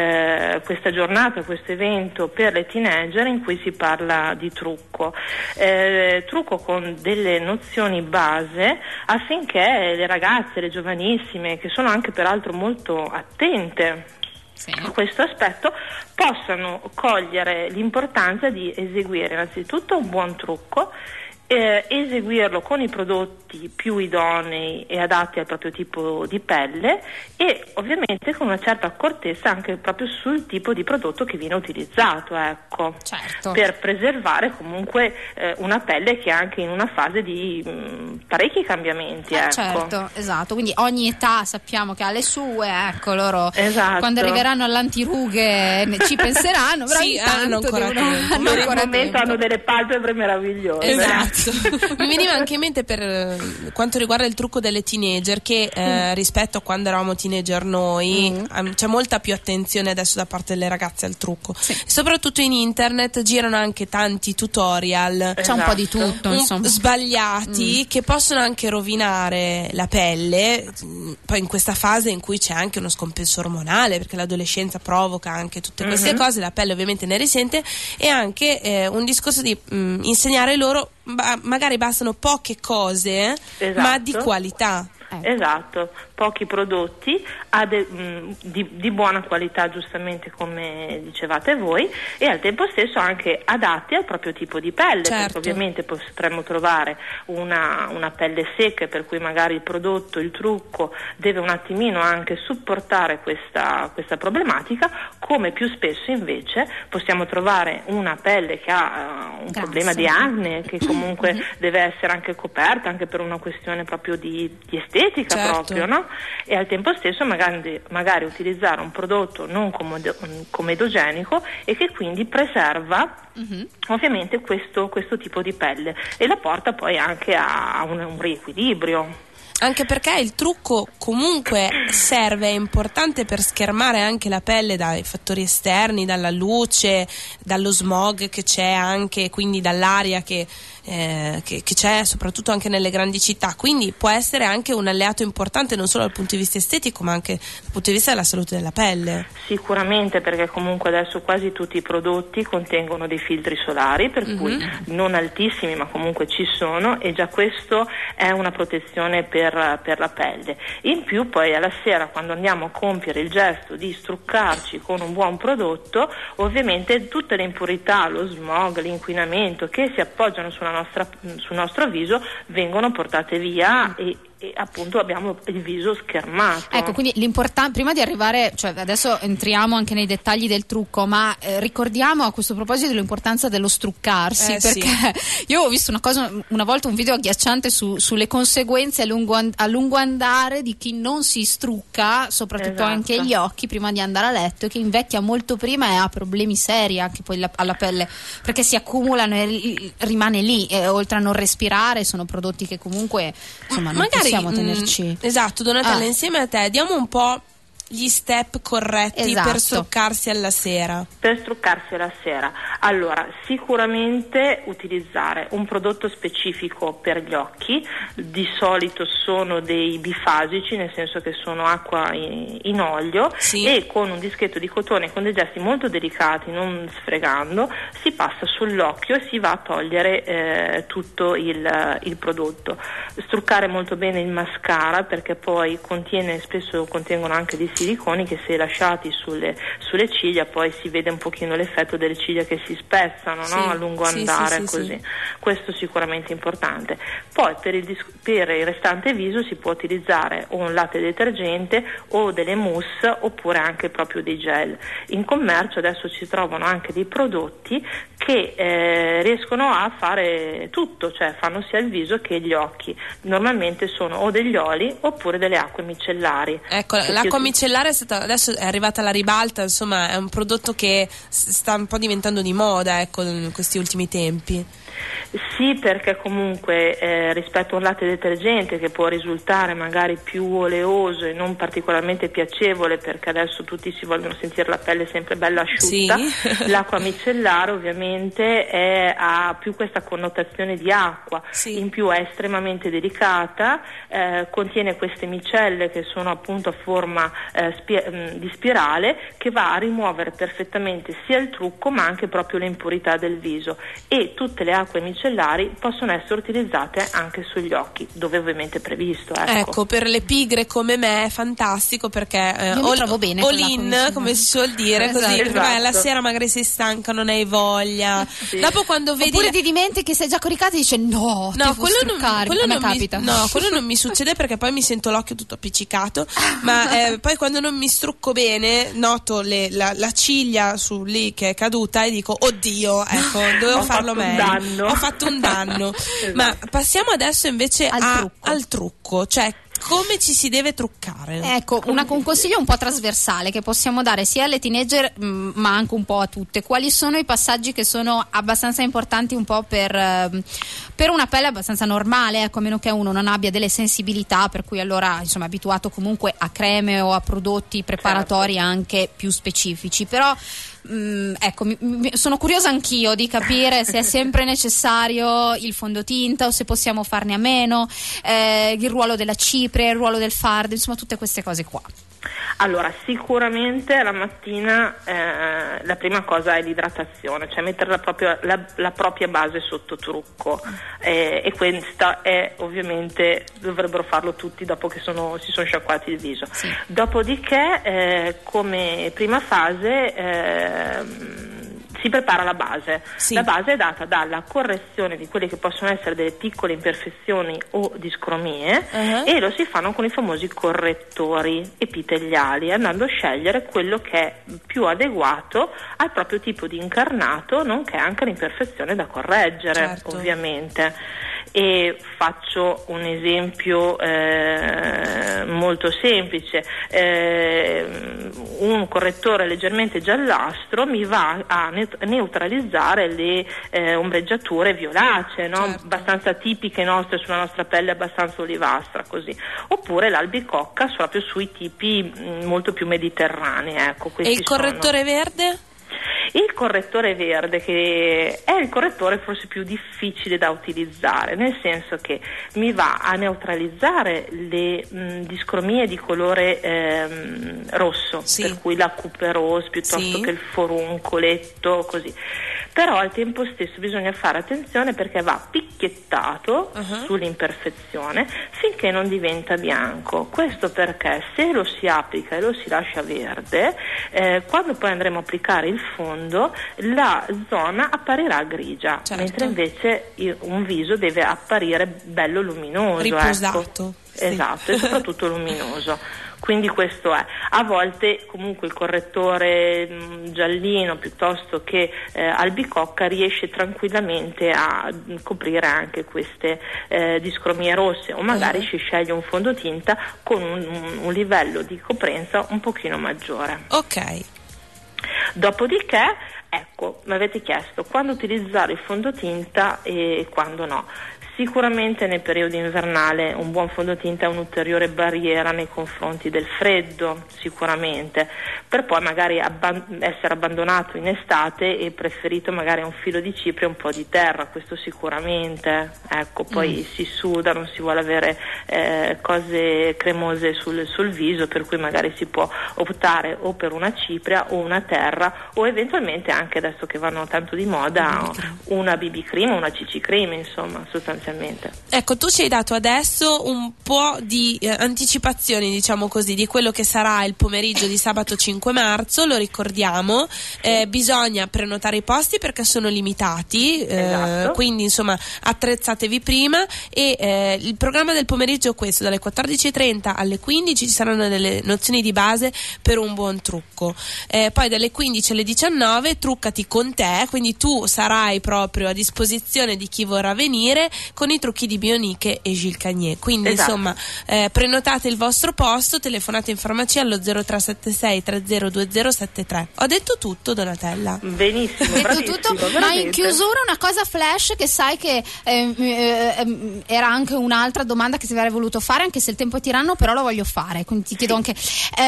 Speaker 11: eh, questa giornata, questo evento per le teenager in cui si parla di trucco. Eh, trucco con delle nozioni base affinché le ragazze, le giovanissime, che sono anche peraltro molto attente
Speaker 5: Sì.
Speaker 11: a questo aspetto, possano cogliere l'importanza di eseguire innanzitutto un buon trucco, eh, eseguirlo con i prodotti più idonei e adatti al proprio tipo di pelle, e ovviamente con una certa accortezza anche proprio sul tipo di prodotto che viene utilizzato, ecco,
Speaker 5: Certo.
Speaker 11: per preservare comunque eh, una pelle che è anche in una fase di mh, parecchi cambiamenti,
Speaker 5: Eh,
Speaker 11: ecco.
Speaker 5: certo, esatto, quindi ogni età sappiamo che ha le sue, ecco, loro
Speaker 11: Esatto.
Speaker 5: quando arriveranno all'antirughe ne- ci penseranno, però
Speaker 6: Sì,
Speaker 5: intanto
Speaker 6: hanno ancora
Speaker 5: devono-
Speaker 6: tempo.
Speaker 5: hanno
Speaker 11: Per il
Speaker 5: ancora
Speaker 11: momento
Speaker 5: tempo.
Speaker 11: hanno delle palpebre meravigliose.
Speaker 6: Esatto. Mi veniva anche in mente, per eh, quanto riguarda il trucco delle teenager, che eh, rispetto a quando eravamo teenager noi,
Speaker 5: Mm.
Speaker 6: ehm, c'è molta più attenzione adesso da parte delle ragazze al trucco. Soprattutto in internet girano anche tanti tutorial
Speaker 5: C'è un po' di
Speaker 11: Esatto.
Speaker 5: tutto,
Speaker 6: un-
Speaker 5: insomma.
Speaker 6: sbagliati, che possono anche rovinare la pelle, mm, poi in questa fase in cui c'è anche uno scompenso ormonale, perché l'adolescenza provoca anche tutte queste
Speaker 11: Mhm.
Speaker 6: cose, la pelle ovviamente ne risente, e anche eh, un discorso di mm, insegnare loro ba- magari bastano poche cose,
Speaker 11: Esatto.
Speaker 6: ma di qualità.
Speaker 5: Ecco.
Speaker 11: Esatto, pochi prodotti ade- mh, di, di buona qualità, giustamente come dicevate voi, e al tempo stesso anche adatti al proprio tipo di pelle,
Speaker 6: Certo.
Speaker 11: perché ovviamente potremmo trovare una, una pelle secca, per cui magari il prodotto, il trucco deve un attimino anche supportare questa, questa problematica, come più spesso invece possiamo trovare una pelle che ha uh, un
Speaker 5: Grassa.
Speaker 11: problema di acne, che comunque deve essere anche coperta anche per una questione proprio di, di estetica,
Speaker 6: Certo.
Speaker 11: proprio, no? E al tempo stesso magari, magari utilizzare un prodotto non comodo- comedogenico e che quindi preserva
Speaker 5: Mhm.
Speaker 11: ovviamente questo, questo tipo di pelle, e la porta poi anche a un, un riequilibrio.
Speaker 6: Anche perché il trucco comunque serve, è importante per schermare anche la pelle dai fattori esterni, dalla luce, dallo smog che c'è anche, quindi dall'aria che eh, che, che c'è soprattutto anche nelle grandi città, quindi può essere anche un alleato importante non solo dal punto di vista estetico ma anche dal punto di vista della salute della pelle.
Speaker 11: Sicuramente, perché comunque adesso quasi tutti i prodotti contengono dei filtri solari, per mm-hmm. cui non altissimi ma comunque ci sono, e già questo è una protezione per, per la pelle. In più poi alla sera, quando andiamo a compiere il gesto di struccarci con un buon prodotto, ovviamente tutte le impurità, lo smog, l'inquinamento che si appoggiano sulla nostra, sul nostro viso vengono portate via e e appunto abbiamo il viso schermato.
Speaker 5: Ecco, quindi l'importante, prima di arrivare, cioè adesso entriamo anche nei dettagli del trucco, ma eh, ricordiamo a questo proposito l'importanza dello struccarsi,
Speaker 6: eh,
Speaker 5: perché
Speaker 6: sì.
Speaker 5: io ho visto una cosa, una volta un video agghiacciante su, sulle conseguenze a lungo, a lungo andare di chi non si strucca, soprattutto
Speaker 11: esatto.
Speaker 5: anche gli occhi prima di andare a letto, e che invecchia molto prima e ha problemi seri anche poi la, alla pelle, perché si accumulano e rimane lì, e oltre a non respirare sono prodotti che comunque insomma non
Speaker 6: magari
Speaker 5: possiamo tenerci.
Speaker 6: Mm, esatto, Donatella,
Speaker 5: ah.
Speaker 6: insieme a te diamo un po' gli step corretti
Speaker 5: esatto.
Speaker 6: per struccarsi alla sera.
Speaker 11: Per struccarsi alla sera, allora sicuramente utilizzare un prodotto specifico per gli occhi, di solito sono dei bifasici, nel senso che sono acqua in, in olio,
Speaker 6: sì.
Speaker 11: e con un dischetto di cotone, con dei gesti molto delicati, non sfregando, si passa sull'occhio e si va a togliere eh, tutto il, il prodotto. Struccare molto bene il mascara, perché poi contiene, spesso contengono anche dei siliconi che, se lasciati sulle, sulle ciglia, poi si vede un pochino l'effetto delle ciglia che si spezzano,
Speaker 6: sì,
Speaker 11: no? A lungo
Speaker 6: sì,
Speaker 11: andare,
Speaker 6: sì, sì,
Speaker 11: così.
Speaker 6: sì.
Speaker 11: Questo sicuramente importante. Poi per il, dis- per il restante viso si può utilizzare o un latte detergente o delle mousse, oppure anche proprio dei gel. In commercio adesso ci trovano anche dei prodotti che eh, riescono a fare tutto, cioè fanno sia il viso che gli occhi. Normalmente sono o degli oli oppure delle acque micellari.
Speaker 6: Ecco, l'acqua micellare è stata, adesso è arrivata alla ribalta, insomma è un prodotto che sta un po' diventando di moda, ecco, in questi ultimi tempi.
Speaker 11: Sì, perché comunque eh, rispetto a un latte detergente, che può risultare magari più oleoso e non particolarmente piacevole, perché adesso tutti si vogliono sentire la pelle sempre bella asciutta,
Speaker 6: sì.
Speaker 11: L'acqua micellare ovviamente è, ha più questa connotazione di acqua,
Speaker 6: sì.
Speaker 11: In più è estremamente delicata, eh, contiene queste micelle che sono appunto a forma eh, spi- di spirale, che va a rimuovere perfettamente sia il trucco ma anche proprio le impurità del viso, e tutte le acque micellari possono essere utilizzate anche sugli occhi, dove ovviamente è previsto. Ecco,
Speaker 6: ecco, per le pigre come me è fantastico, perché eh,
Speaker 5: Io mi trovo bene
Speaker 6: all
Speaker 5: con
Speaker 6: in,
Speaker 5: l'acqua
Speaker 6: come si suol dire,
Speaker 5: esatto.
Speaker 6: così
Speaker 11: Esatto.
Speaker 6: perché la sera magari sei stanca, non hai voglia.
Speaker 11: Sì.
Speaker 6: Dopo quando vedi
Speaker 5: Oppure ti dimentichi, sei già coricata e dici no,
Speaker 6: No,
Speaker 5: devo
Speaker 6: quello non,
Speaker 5: struccare.
Speaker 6: quello
Speaker 5: A me
Speaker 6: non mi,
Speaker 5: capita.
Speaker 6: no, quello non mi succede, perché poi mi sento l'occhio tutto appiccicato, ma eh, poi quando non mi strucco bene noto le, la, la ciglia su lì che è caduta e dico oddio, ecco, dovevo
Speaker 11: Ho
Speaker 6: farlo
Speaker 11: fatto un
Speaker 6: meglio.
Speaker 11: danno.
Speaker 6: Ho fatto un danno.
Speaker 11: Esatto.
Speaker 6: Ma passiamo adesso invece
Speaker 5: Al
Speaker 6: a-
Speaker 5: trucco.
Speaker 6: al trucco, cioè come ci si deve truccare.
Speaker 5: Ecco, una, un consiglio un po' trasversale che possiamo dare sia alle teenager mh, ma anche un po' a tutte. Quali sono i passaggi che sono abbastanza importanti un po' per, eh, per una pelle abbastanza normale, ecco, a meno che uno non abbia delle sensibilità, per cui allora insomma è abituato comunque a creme o a prodotti preparatori
Speaker 11: Certo.
Speaker 5: anche più specifici. Però Mm, ecco, mi, mi, sono curiosa anch'io di capire se è sempre necessario il fondotinta o se possiamo farne a meno, eh, il ruolo della cipria, il ruolo del fardo, insomma tutte queste cose qua.
Speaker 11: Allora, sicuramente la mattina eh, la prima cosa è l'idratazione, cioè mettere la propria, la, la propria base sotto trucco, eh, e questa è ovviamente, dovrebbero farlo tutti dopo che sono, si sono sciacquati il viso.
Speaker 5: Sì.
Speaker 11: Dopodiché eh, come prima fase eh, si prepara la base.
Speaker 6: Sì.
Speaker 11: La base è data dalla correzione di quelle che possono essere delle piccole imperfezioni o discromie,
Speaker 6: uh-huh.
Speaker 11: e lo si fanno con i famosi correttori epiteliali, andando a scegliere quello che è più adeguato al proprio tipo di incarnato, nonché anche l'imperfezione da correggere,
Speaker 6: Certo.
Speaker 11: ovviamente. E faccio un esempio eh, molto semplice, eh, un correttore leggermente giallastro mi va a neutralizzare le eh, ombreggiature violacee, no?
Speaker 6: Certo.
Speaker 11: Abbastanza tipiche nostre sulla nostra pelle, abbastanza olivastra, così. Oppure l'albicocca proprio sui tipi mh, molto più mediterranei, ecco.
Speaker 6: E il correttore
Speaker 11: sono.
Speaker 6: verde?
Speaker 11: Il correttore verde, che è il correttore forse più difficile da utilizzare, nel senso che mi va a neutralizzare le mh, discromie di colore ehm, rosso, sì. per cui la coupe rose piuttosto sì. che il foruncoletto, così. Però al tempo stesso bisogna fare attenzione perché va picchiettato uh-huh. sull'imperfezione finché non diventa bianco. Questo perché se lo si applica e lo si lascia verde, eh, quando poi andremo a applicare il fondo la zona apparirà grigia, certo. mentre invece un viso deve apparire bello luminoso,
Speaker 6: riposato,
Speaker 11: ecco.
Speaker 6: sì.
Speaker 11: Esatto, e soprattutto luminoso. Quindi questo è. A volte comunque il correttore mh, giallino piuttosto che eh, albicocca riesce tranquillamente a mh, coprire anche queste eh, discromie rosse, o magari uh-huh. si sceglie un fondotinta con un, un, un livello di coprenza un pochino maggiore.
Speaker 6: Ok.
Speaker 11: Dopodiché, ecco, mi avete chiesto quando utilizzare il fondotinta e quando no. Sicuramente nel periodo invernale un buon fondotinta è un'ulteriore barriera nei confronti del freddo, sicuramente, per poi magari abban- essere abbandonato in estate e preferito magari un filo di cipria e un po' di terra, questo sicuramente, ecco, poi mm. si suda, non si vuole avere eh, cose cremose sul, sul viso, per cui magari si può optare o per una cipria o una terra, o eventualmente anche, adesso che vanno tanto di moda, una B B cream o una C C cream, insomma, sostanzialmente.
Speaker 6: Ecco, tu ci hai dato adesso un po' di eh, anticipazioni, diciamo così, di quello che sarà il pomeriggio di sabato cinque marzo, lo ricordiamo, eh, bisogna prenotare i posti perché sono limitati, eh, esatto. quindi insomma attrezzatevi prima, e eh, il programma del pomeriggio è questo: dalle quattordici e trenta alle quindici ci saranno delle nozioni di base per un buon trucco, eh, poi dalle quindici alle diciannove truccati con te, quindi tu sarai proprio a disposizione di chi vorrà venire con i trucchi di Bioniche e Gilles Cagnier. Quindi esatto. insomma eh, prenotate il vostro posto, telefonate in farmacia allo zero tre sette sei tre zero due zero sette tre. Ho detto tutto, Donatella?
Speaker 11: Benissimo,
Speaker 5: detto tutto, ma in chiusura una cosa flash che sai che eh, eh, era anche un'altra domanda che ti avrei voluto fare, anche se il tempo è tiranno, però lo voglio fare, quindi ti chiedo sì. anche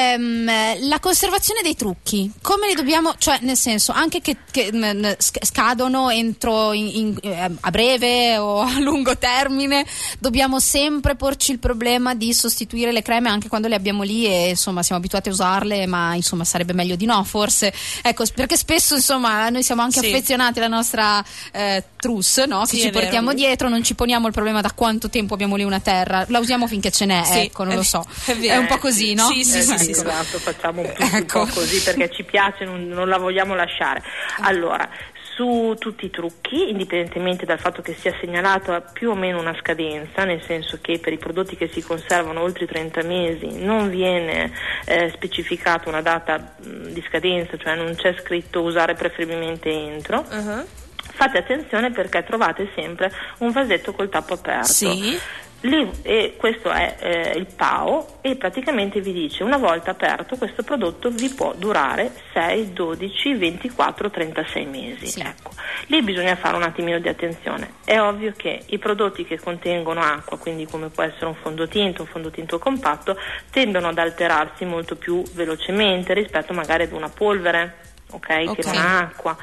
Speaker 5: ehm, la conservazione dei trucchi, come li dobbiamo, cioè nel senso anche che, che mh, scadono entro in, in, eh, a breve o a lungo termine, dobbiamo sempre porci il problema di sostituire le creme anche quando le abbiamo lì e insomma siamo abituati a usarle, ma insomma sarebbe meglio di no, forse, ecco, perché spesso insomma noi siamo anche sì. affezionati alla nostra eh, trousse, no? Che sì, ci portiamo vero. dietro, non ci poniamo il problema da quanto tempo abbiamo lì una terra, la usiamo finché ce n'è, sì, ecco, non lo so, è, è un po' così, no?
Speaker 6: Sì, sì,
Speaker 11: eh,
Speaker 6: sì,
Speaker 11: sì,
Speaker 6: sì,
Speaker 11: esatto, facciamo un, ecco. un po' così perché ci piace, non, non la vogliamo lasciare. Allora, su tutti i trucchi, indipendentemente dal fatto che sia segnalata più o meno una scadenza, nel senso che per i prodotti che si conservano oltre i trenta mesi non viene eh, specificata una data mh, di scadenza, cioè non c'è scritto usare preferibilmente entro. Uh-huh. Fate attenzione perché trovate sempre un vasetto col tappo aperto.
Speaker 6: Sì.
Speaker 11: Lì, e questo è eh, il P A O, e praticamente vi dice: una volta aperto questo prodotto vi può durare sei, dodici, ventiquattro, trentasei mesi. Sì. Ecco, lì bisogna fare un attimino di attenzione. È ovvio che i prodotti che contengono acqua, quindi come può essere un fondotinta, un fondotinto compatto, tendono ad alterarsi molto più velocemente rispetto magari ad una polvere, ok, okay. che non ha acqua.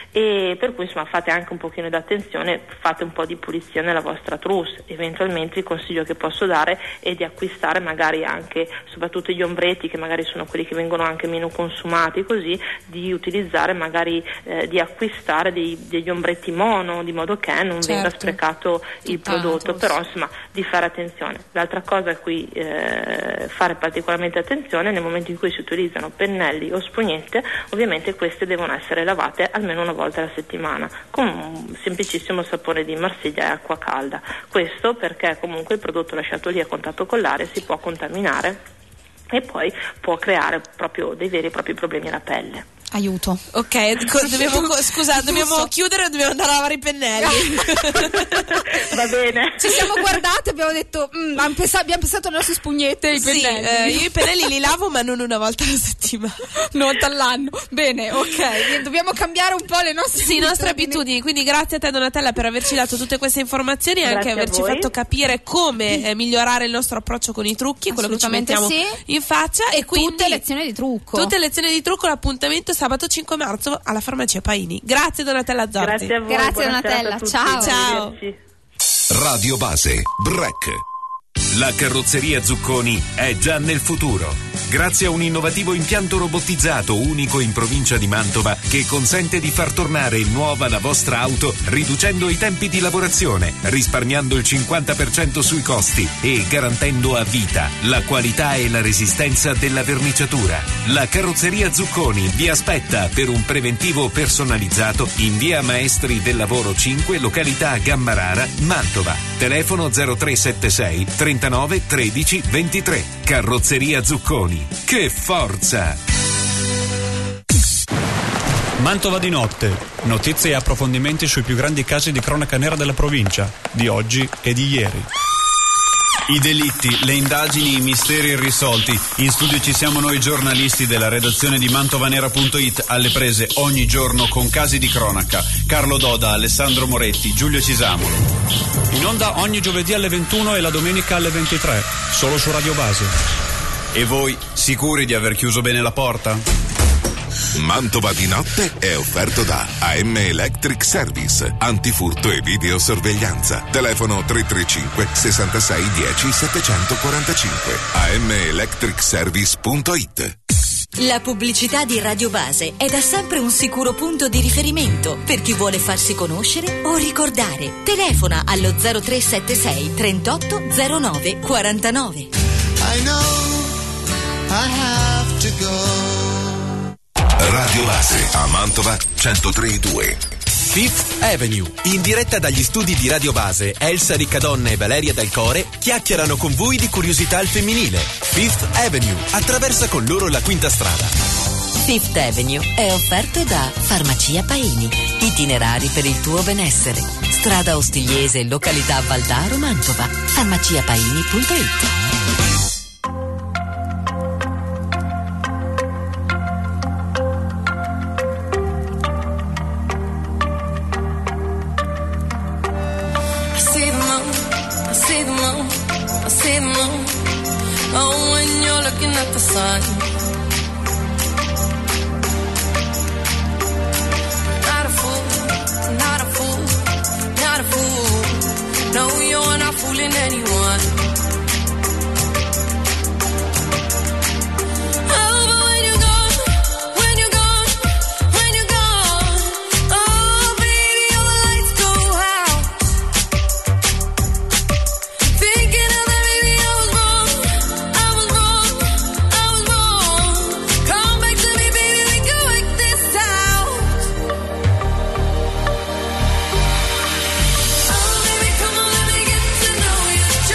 Speaker 11: E per cui insomma fate anche un pochino di attenzione, fate un po' di pulizia nella vostra trousse. Eventualmente il consiglio che posso dare è di acquistare magari anche, soprattutto gli ombretti che magari sono quelli che vengono anche meno consumati, così di utilizzare magari eh, di acquistare dei, degli ombretti mono, di modo che non certo. venga sprecato il prodotto, ah, però insomma di fare attenzione. L'altra cosa a cui eh, fare particolarmente attenzione nel momento in cui si utilizzano pennelli o spugnette, ovviamente queste devono essere lavate almeno una volta alla settimana con un semplicissimo sapone di Marsiglia e acqua calda. Questo perché comunque il prodotto lasciato lì a contatto con l'aria si può contaminare e poi può creare proprio dei veri e propri problemi alla pelle.
Speaker 5: Aiuto.
Speaker 6: Ok, co- dobbiamo, co- scusa, dobbiamo chiudere o dobbiamo andare a lavare i pennelli?
Speaker 11: Va bene.
Speaker 5: Ci siamo guardate, abbiamo detto, mm, abbiamo, pensato, abbiamo pensato alle nostre spugnette e i
Speaker 6: sì,
Speaker 5: pennelli.
Speaker 6: Eh, io i pennelli li lavo ma non una volta alla settimana.
Speaker 5: Una volta all'anno. Bene, ok. Dobbiamo cambiare un po' le nostre
Speaker 6: sì, abitudini. nostre abitudini. Quindi grazie a te, Donatella, per averci dato tutte queste informazioni e anche averci fatto capire come eh, migliorare il nostro approccio con i trucchi, quello che ci mettiamo
Speaker 5: sì.
Speaker 6: in faccia.
Speaker 5: E,
Speaker 6: e quindi
Speaker 5: tutte lezioni di trucco.
Speaker 6: Tutte lezioni di trucco, l'appuntamento sarà sabato cinque marzo alla Farmacia Paini. Grazie Donatella Zorzi.
Speaker 11: Grazie a voi.
Speaker 5: Grazie,
Speaker 11: buona
Speaker 5: Donatella,
Speaker 11: serata a tutti.
Speaker 5: ciao.
Speaker 6: Ciao.
Speaker 11: Arrivederci.
Speaker 1: Radio Base, Break. La carrozzeria Zucconi è già nel futuro. Grazie a un innovativo impianto robottizzato unico in provincia di Mantova che consente di far tornare nuova la vostra auto riducendo i tempi di lavorazione, risparmiando il cinquanta per cento sui costi e garantendo a vita la qualità e la resistenza della verniciatura. La carrozzeria Zucconi vi aspetta per un preventivo personalizzato in via Maestri del Lavoro cinque, località Gammarara, Mantova. Telefono zero tre sette sei trentanove tredici ventitré. Carrozzeria Zucconi. Che forza!
Speaker 12: Mantova di notte. Notizie e approfondimenti sui più grandi casi di cronaca nera della provincia, di oggi e di ieri.
Speaker 13: I delitti, le indagini, i misteri irrisolti. In studio ci siamo noi giornalisti della redazione di mantovanera punto it, alle prese ogni giorno con casi di cronaca. Carlo Doda, Alessandro Moretti, Giulio Cisamolo.
Speaker 12: In onda ogni giovedì alle ventuno e la domenica alle ventitré, solo su Radio Base.
Speaker 13: E voi, sicuri di aver chiuso bene la porta?
Speaker 1: Mantova di notte è offerto da A M Electric Service, antifurto e videosorveglianza. Telefono tre tre cinque sessantasei dieci settecentoquarantacinque. a m electric service punto it.
Speaker 2: La pubblicità di Radio Base è da sempre un sicuro punto di riferimento per chi vuole farsi conoscere o ricordare. Telefona allo zero tre sette sei trentotto zero nove quarantanove.
Speaker 3: I know I have to go.
Speaker 1: Radio Base a Mantova centotré e due.
Speaker 14: Fifth Avenue, in diretta dagli studi di Radio Base, Elsa Riccadonna e Valeria Del Core chiacchierano con voi di curiosità al femminile. Fifth Avenue, attraversa con loro la quinta strada.
Speaker 2: Fifth Avenue è offerto da Farmacia Paini, itinerari per il tuo benessere. Strada Ostigliese, località Valdaro, Mantova. farmacia paini punto it.
Speaker 3: Oh, when you're looking at the sun. Not a fool, not a fool, not a fool. No, you're not fooling anyone. Just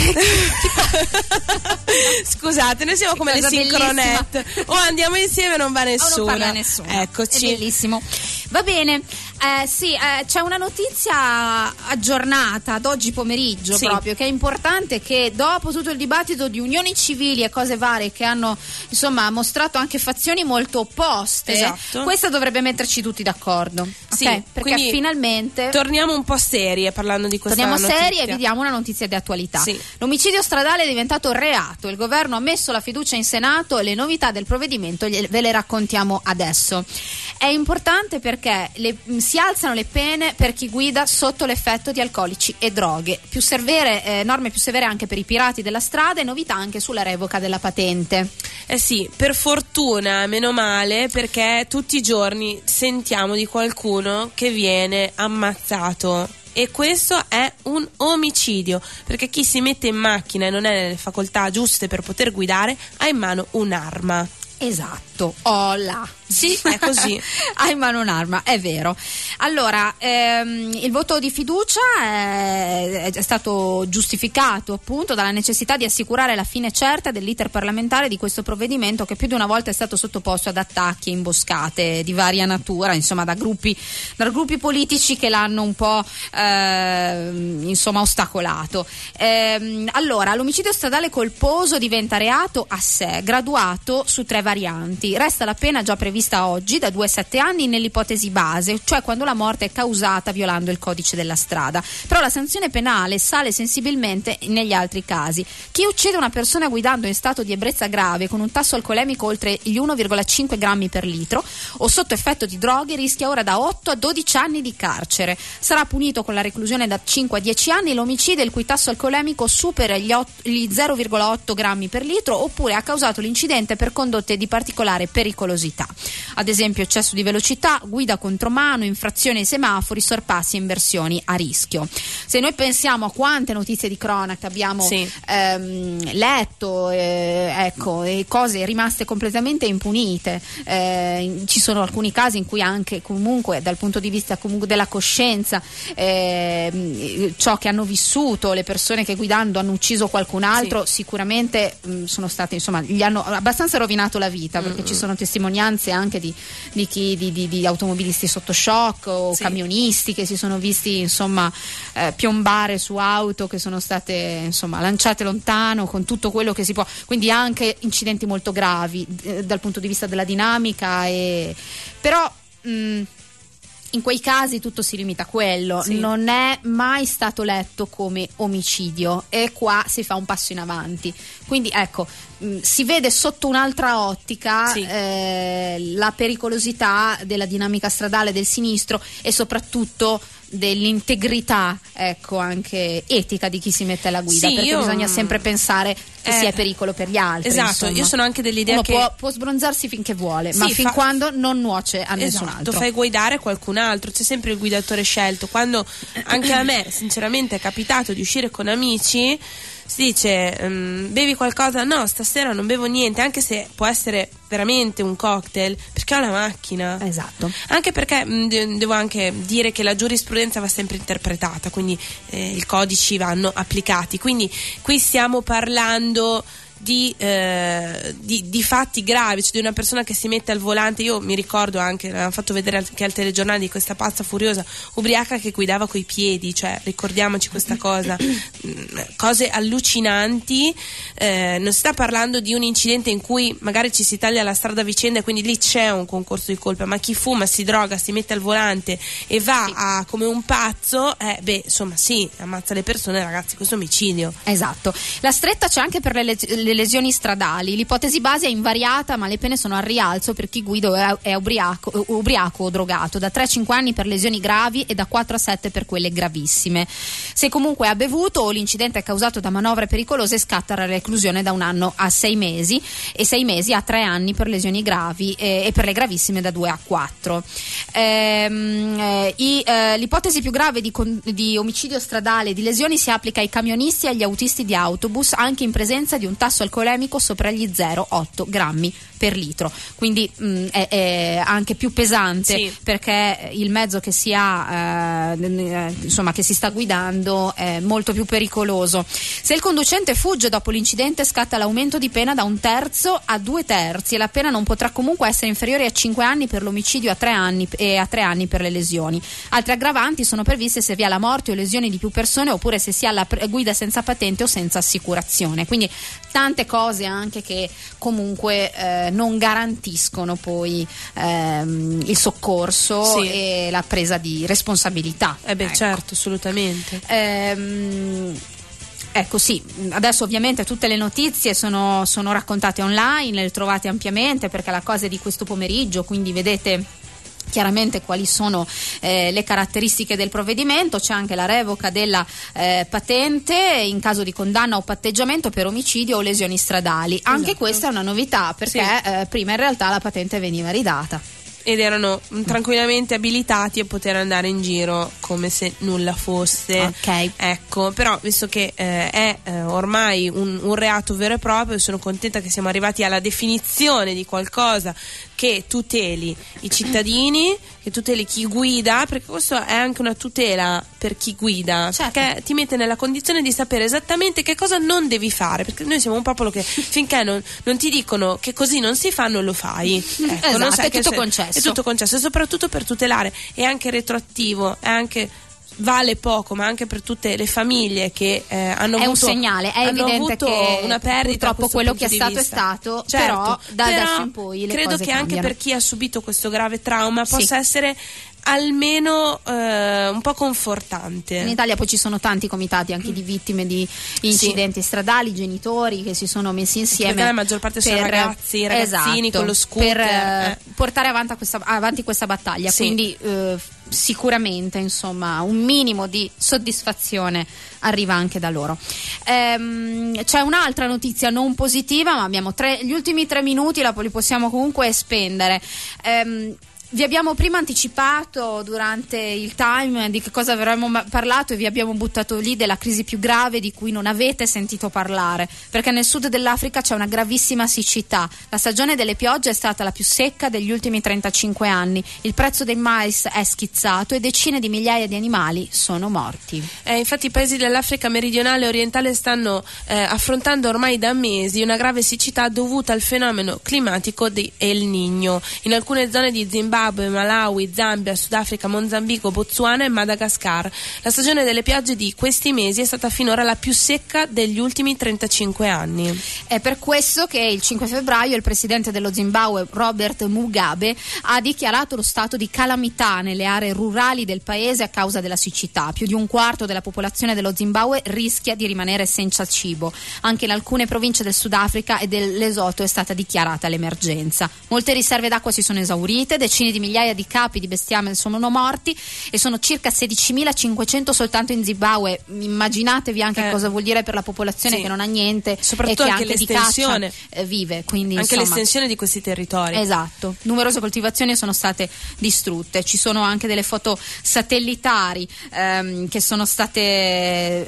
Speaker 6: Scusate, noi siamo come
Speaker 5: Cosa
Speaker 6: le sincronette, o andiamo insieme o non va nessuno.
Speaker 5: O non parla nessuno.
Speaker 6: Eccoci.
Speaker 5: È bellissimo. Va bene, eh, sì, eh, c'è una notizia aggiornata ad oggi pomeriggio,
Speaker 6: Sì.
Speaker 5: proprio, che è importante, che dopo tutto il dibattito di unioni civili e cose varie che hanno insomma mostrato anche fazioni molto opposte,
Speaker 6: Esatto.
Speaker 5: questa dovrebbe metterci tutti d'accordo,
Speaker 6: Sì,
Speaker 5: ok? Perché
Speaker 6: quindi
Speaker 5: finalmente
Speaker 6: torniamo un po' serie parlando di questa
Speaker 5: torniamo
Speaker 6: notizia.
Speaker 5: seri e vi diamo una notizia di attualità.
Speaker 6: Sì.
Speaker 5: L'omicidio stradale è diventato reato, il governo ha messo la fiducia in Senato e le novità del provvedimento gliele- ve le raccontiamo adesso. È importante perché le- si alzano le pene per chi guida sotto l'effetto di alcolici e droghe, più severe, eh, norme più severe anche per i pirati della strada e novità anche sulla revoca della patente.
Speaker 6: Eh sì, per fortuna, meno male, perché tutti i giorni sentiamo di qualcuno che viene ammazzato. E questo è un omicidio, perché chi si mette in macchina e non è nelle facoltà giuste per poter guidare ha in mano un'arma.
Speaker 5: Esatto, hola.
Speaker 6: Sì, è così.
Speaker 5: Ha in mano un'arma, è vero. Allora, ehm, il voto di fiducia è, è stato giustificato appunto dalla necessità di assicurare la fine certa dell'iter parlamentare di questo provvedimento, che più di una volta è stato sottoposto ad attacchi e imboscate di varia natura, insomma da gruppi, da gruppi politici che l'hanno un po' ehm, insomma ostacolato. Ehm, allora, l'omicidio stradale colposo diventa reato a sé, graduato su tre varianti. Resta la pena già prevista oggi da due a sette anni nell'ipotesi base, cioè quando la morte è causata violando il codice della strada. Però la sanzione penale sale sensibilmente negli altri casi. Chi uccide una persona guidando in stato di ebbrezza grave con un tasso alcolemico oltre gli uno virgola cinque grammi per litro o sotto effetto di droghe rischia ora da otto a dodici anni di carcere. Sarà punito con la reclusione da cinque a dieci anni l'omicidio il cui tasso alcolemico supera gli, ot- gli zero virgola otto grammi per litro oppure ha causato l'incidente per condotte di particolare pericolosità. Ad esempio eccesso di velocità, guida contromano, infrazioni ai semafori, sorpassi e inversioni a rischio. Se noi pensiamo a quante notizie di cronaca abbiamo
Speaker 6: Sì.
Speaker 5: ehm, letto, eh, ecco, e cose rimaste completamente impunite, eh, ci sono alcuni casi in cui anche comunque dal punto di vista comunque della coscienza eh, ciò che hanno vissuto le persone che guidando hanno ucciso qualcun altro
Speaker 6: Sì.
Speaker 5: sicuramente mh, sono state, insomma, gli hanno abbastanza rovinato la vita, perché
Speaker 6: Mm.
Speaker 5: ci sono testimonianze anche di, di chi di, di, di automobilisti sotto shock o
Speaker 6: Sì.
Speaker 5: camionisti che si sono visti insomma eh, piombare su auto che sono state insomma lanciate lontano con tutto quello che si può, quindi anche incidenti molto gravi eh, dal punto di vista della dinamica, e però mh, in quei casi tutto si limita a quello,
Speaker 6: Sì.
Speaker 5: non è mai stato letto come omicidio e qua si fa un passo in avanti, quindi ecco mh, si vede sotto un'altra ottica
Speaker 6: Sì.
Speaker 5: eh, la pericolosità della dinamica stradale del sinistro e soprattutto dell'integrità, ecco, anche etica di chi si mette alla guida,
Speaker 6: Sì,
Speaker 5: perché
Speaker 6: io-
Speaker 5: bisogna sempre pensare che
Speaker 6: Eh,
Speaker 5: sia pericolo per gli altri.
Speaker 6: esatto,
Speaker 5: insomma.
Speaker 6: io sono anche dell'idea
Speaker 5: Uno
Speaker 6: che
Speaker 5: può, può sbronzarsi finché vuole,
Speaker 6: Sì,
Speaker 5: ma fin
Speaker 6: fa-
Speaker 5: quando non nuoce a nessun
Speaker 6: Esatto,
Speaker 5: altro.
Speaker 6: fai guidare qualcun altro, c'è sempre il guidatore scelto. Quando anche a me sinceramente è capitato di uscire con amici, si dice ehm, bevi qualcosa? No, stasera non bevo niente, anche se può essere veramente un cocktail, perché ho la macchina.
Speaker 5: Esatto.
Speaker 6: Anche perché mh, de- devo anche dire che la giurisprudenza va sempre interpretata, quindi eh, i codici vanno applicati, quindi qui stiamo parlando Di, eh, di, di fatti gravi, cioè di una persona che si mette al volante. Io mi ricordo anche, l'hanno fatto vedere anche al telegiornale, di questa pazza furiosa ubriaca che guidava coi piedi, cioè ricordiamoci questa cosa. Cose allucinanti. Eh, non si sta parlando di un incidente in cui magari ci si taglia la strada a vicenda e quindi lì c'è un concorso di colpa, ma chi fuma, si droga, si mette al volante e va
Speaker 5: Sì.
Speaker 6: a, come un pazzo, eh, beh insomma sì, ammazza le persone, ragazzi, questo è omicidio.
Speaker 5: Esatto. La stretta c'è anche per le, le- le lesioni stradali. L'ipotesi base è invariata, ma le pene sono al rialzo per chi guida è, è ubriaco, ubriaco o drogato, da tre a cinque anni per lesioni gravi e da quattro a sette per quelle gravissime. Se comunque ha bevuto o l'incidente è causato da manovre pericolose, scatta la reclusione da un anno a sei mesi e sei mesi a tre anni per lesioni gravi e, e per le gravissime da due a quattro. Ehm, eh, i, eh, l'ipotesi più grave di, con, di omicidio stradale e di lesioni si applica ai camionisti e agli autisti di autobus, anche in presenza di un tasso tasso alcolemico sopra gli zero virgola otto grammi per litro, quindi mh, è, è anche più pesante, sì, perché il mezzo che si ha eh, insomma che si sta guidando è molto più pericoloso. Se il conducente fugge dopo l'incidente scatta l'aumento di pena da un terzo a due terzi e la pena non potrà comunque essere inferiore a cinque anni per l'omicidio a tre anni e a tre anni per le lesioni. Altre aggravanti sono previste se vi è la morte o lesioni di più persone oppure se si ha la guida senza patente o senza assicurazione, quindi tante cose anche che comunque eh, non garantiscono poi ehm, il soccorso, sì, e la presa di responsabilità.
Speaker 6: Eh beh, ecco. Certo, assolutamente.
Speaker 5: Ehm, Ecco, sì, adesso ovviamente tutte le notizie sono, sono raccontate online, le trovate ampiamente perché la cosa è di questo pomeriggio, quindi vedete chiaramente quali sono eh, le caratteristiche del provvedimento. C'è anche la revoca della eh, patente in caso di condanna o patteggiamento per omicidio o lesioni stradali. Anche esatto. Questa è una novità perché sì. eh, prima in realtà la patente veniva ridata
Speaker 6: ed erano tranquillamente abilitati a poter andare in giro come se nulla fosse.
Speaker 5: Ok.
Speaker 6: Ecco, però visto che eh, è eh, ormai un, un reato vero e proprio, sono contenta che siamo arrivati alla definizione di qualcosa che tuteli i cittadini, che tuteli chi guida, perché questo è anche una tutela per chi guida, certo, perché ti mette nella condizione di sapere esattamente che cosa non devi fare, perché noi siamo un popolo che finché non, non ti dicono che così non si fa non lo fai. Ecco,
Speaker 5: esatto,
Speaker 6: non sai
Speaker 5: è tutto concesso.
Speaker 6: È tutto concesso e soprattutto per tutelare, è anche retroattivo, è anche vale poco, ma anche per tutte le famiglie che eh, hanno
Speaker 5: è
Speaker 6: avuto
Speaker 5: un segnale, è evidente che
Speaker 6: una perdita,
Speaker 5: purtroppo quello che è stato
Speaker 6: vista.
Speaker 5: è stato,
Speaker 6: certo,
Speaker 5: però da
Speaker 6: però
Speaker 5: adesso in poi le
Speaker 6: credo
Speaker 5: cose
Speaker 6: che
Speaker 5: cambiano.
Speaker 6: Anche per chi ha subito questo grave trauma
Speaker 5: sì.
Speaker 6: possa essere almeno eh, un po' confortante.
Speaker 5: In Italia poi ci sono tanti comitati anche di vittime di incidenti sì. stradali, genitori che si sono messi insieme,
Speaker 6: perché la maggior parte
Speaker 5: per,
Speaker 6: sono ragazzi, ragazzini
Speaker 5: esatto,
Speaker 6: con lo scooter
Speaker 5: per
Speaker 6: eh.
Speaker 5: portare avanti questa, avanti questa battaglia, sì. quindi eh, sicuramente insomma un minimo di soddisfazione arriva anche da loro. Ehm, c'è un'altra notizia non positiva, ma abbiamo tre, gli ultimi tre minuti la, li possiamo comunque spendere. Ehm, Vi abbiamo prima anticipato durante il time di che cosa avremmo parlato e vi abbiamo buttato lì della crisi più grave di cui non avete sentito parlare, perché nel sud dell'Africa c'è una gravissima siccità. La stagione delle piogge è stata la più secca degli ultimi trentacinque anni, il prezzo del mais è schizzato e decine di migliaia di animali sono morti.
Speaker 6: Eh, infatti i paesi dell'Africa meridionale e orientale stanno eh, affrontando ormai da mesi una grave siccità dovuta al fenomeno climatico di El Niño. In alcune zone di Zimbabwe, Malawi, Zambia, Sudafrica, Mozambico, Botswana e Madagascar. La stagione delle piogge di questi mesi è stata finora la più secca degli ultimi trentacinque anni.
Speaker 5: È per questo che il cinque febbraio il presidente dello Zimbabwe, Robert Mugabe, ha dichiarato lo stato di calamità nelle aree rurali del paese a causa della siccità. Più di un quarto della popolazione dello Zimbabwe rischia di rimanere senza cibo. Anche in alcune province del Sudafrica e del Lesotho è stata dichiarata l'emergenza. Molte riserve d'acqua si sono esaurite, decine di migliaia di capi di bestiame sono morti e sono circa sedicimilacinquecento soltanto in Zimbabwe. Immaginatevi anche eh. cosa vuol dire per la popolazione sì. che non ha niente,
Speaker 6: soprattutto
Speaker 5: e che
Speaker 6: anche,
Speaker 5: anche di caccia eh, vive, quindi
Speaker 6: anche
Speaker 5: insomma,
Speaker 6: l'estensione di questi territori.
Speaker 5: Esatto, numerose coltivazioni sono state distrutte. Ci sono anche delle foto satellitari ehm, che sono state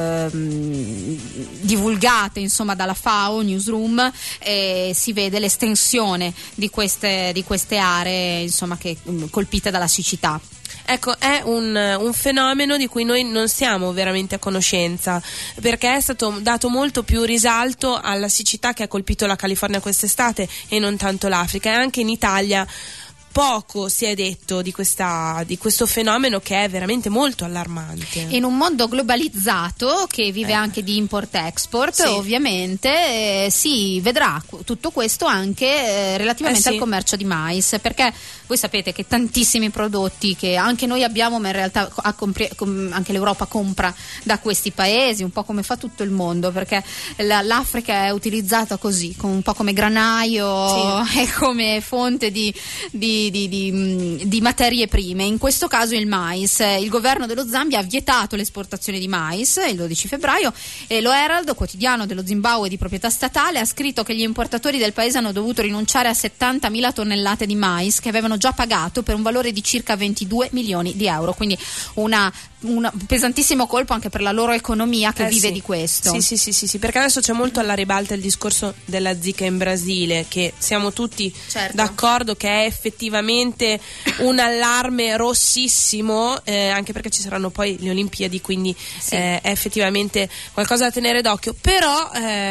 Speaker 5: ehm, divulgate insomma dalla FAO Newsroom e si vede l'estensione di queste di queste aree insomma che colpite dalla siccità.
Speaker 6: Ecco, è un, un fenomeno di cui noi non siamo veramente a conoscenza, perché è stato dato molto più risalto alla siccità che ha colpito la California quest'estate e non tanto l'Africa, e anche in Italia poco si è detto di, questa, di questo fenomeno che è veramente molto allarmante.
Speaker 5: In un mondo globalizzato che vive eh. anche di import-export, sì. ovviamente eh, si vedrà tutto questo anche eh, relativamente eh sì. al commercio di mais, perché voi sapete che tantissimi prodotti che anche noi abbiamo, ma in realtà a compri- com- anche l'Europa compra da questi paesi, un po' come fa tutto il mondo, perché la- l'Africa è utilizzata così, con un po' come granaio sì. e come fonte di, di di, di, di, di materie prime, in questo caso il mais. Il governo dello Zambia ha vietato l'esportazione di mais il dodici febbraio e lo Herald, quotidiano dello Zimbabwe di proprietà statale, ha scritto che gli importatori del paese hanno dovuto rinunciare a settantamila tonnellate di mais che avevano già pagato per un valore di circa ventidue milioni di euro, quindi una, un pesantissimo colpo anche per la loro economia che
Speaker 6: Eh
Speaker 5: vive
Speaker 6: sì.
Speaker 5: di questo.
Speaker 6: Sì, sì, sì, sì, sì, perché adesso c'è molto alla ribalta il discorso della Zika in Brasile, che siamo tutti
Speaker 5: Certo.
Speaker 6: d'accordo che è effettivamente un allarme rossissimo, eh, anche perché ci saranno poi le Olimpiadi, quindi
Speaker 5: Sì.
Speaker 6: eh, è effettivamente qualcosa da tenere d'occhio. Però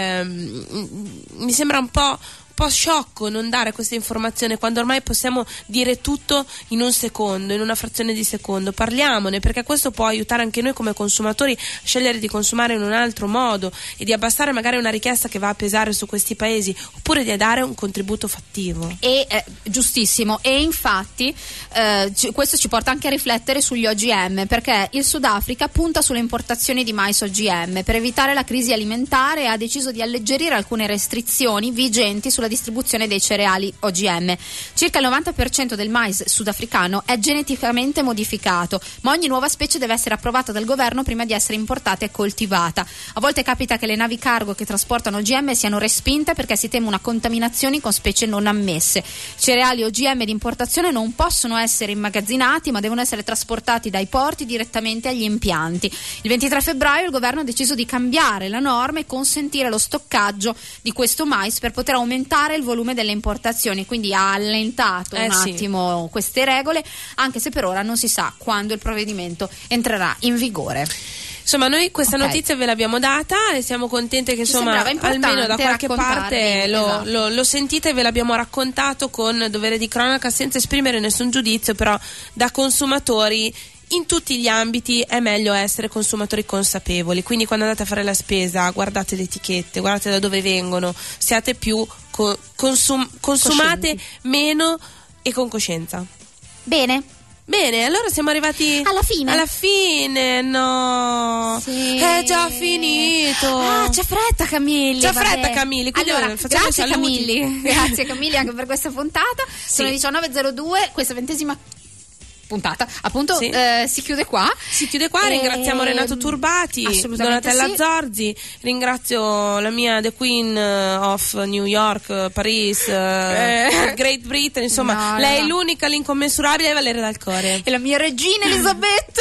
Speaker 6: ehm, mi sembra un po' un po' sciocco non dare questa informazione quando ormai possiamo dire tutto in un secondo, in una frazione di secondo. Parliamone, perché questo può aiutare anche noi come consumatori a scegliere di consumare in un altro modo e di abbassare magari una richiesta che va a pesare su questi paesi, oppure di dare un contributo fattivo.
Speaker 5: E eh, giustissimo, e infatti eh, ci- questo ci porta anche a riflettere sugli O G M, perché il Sudafrica punta sulle importazioni di mais O G M per evitare la crisi alimentare e ha deciso di alleggerire alcune restrizioni vigenti sulla distribuzione dei cereali O G M. Circa il novanta per cento del mais sudafricano è geneticamente modificato, ma ogni nuova specie deve essere approvata dal governo prima di essere importata e coltivata. A volte capita che le navi cargo che trasportano O G M siano respinte perché si teme una contaminazione con specie non ammesse. Cereali O G M di importazione non possono essere immagazzinati, ma devono essere trasportati dai porti direttamente agli impianti. Il ventitré febbraio il governo ha deciso di cambiare la norma e consentire lo stoccaggio di questo mais per poter aumentare il volume delle importazioni, quindi ha allentato
Speaker 6: Eh
Speaker 5: un
Speaker 6: sì.
Speaker 5: attimo queste regole, anche se per ora non si sa quando il provvedimento entrerà in vigore.
Speaker 6: Insomma, noi questa
Speaker 5: Ok.
Speaker 6: notizia ve l'abbiamo data e siamo contenti che
Speaker 5: Ci
Speaker 6: insomma
Speaker 5: sembrava importante
Speaker 6: almeno da qualche parte
Speaker 5: raccontarvi,
Speaker 6: lo,
Speaker 5: esatto.
Speaker 6: lo, lo sentite e ve l'abbiamo raccontato con dovere di cronaca, senza esprimere nessun giudizio, però da consumatori in tutti gli ambiti è meglio essere consumatori consapevoli. Quindi quando andate a fare la spesa guardate le etichette, guardate da dove vengono, siate più co- consum- consumate
Speaker 5: Coscienti.
Speaker 6: meno e con coscienza.
Speaker 5: Bene.
Speaker 6: Bene, allora siamo arrivati
Speaker 5: Alla fine.
Speaker 6: Alla fine, no.
Speaker 5: Sì.
Speaker 6: È già finito.
Speaker 5: Ah, c'è fretta Camilli.
Speaker 6: C'è
Speaker 5: vabbè.
Speaker 6: fretta, Camilli, quindi
Speaker 5: Allora,
Speaker 6: facciamo i
Speaker 5: grazie
Speaker 6: saluti.
Speaker 5: Camilli. Grazie Camilli anche per questa puntata. Sono le diciannove e zero due, questa ventesima puntata appunto
Speaker 6: Sì.
Speaker 5: eh, si chiude qua.
Speaker 6: Si chiude qua,
Speaker 5: E-
Speaker 6: ringraziamo Renato Turbati,
Speaker 5: Assolutamente
Speaker 6: Donatella
Speaker 5: sì.
Speaker 6: Zorzi, ringrazio la mia The Queen of New York, uh, Paris, uh,
Speaker 5: Eh.
Speaker 6: Great Britain, insomma,
Speaker 5: No,
Speaker 6: lei
Speaker 5: no.
Speaker 6: è l'unica, l'incommensurabile Valeria Dal Core.
Speaker 5: E la mia regina Elisabetta.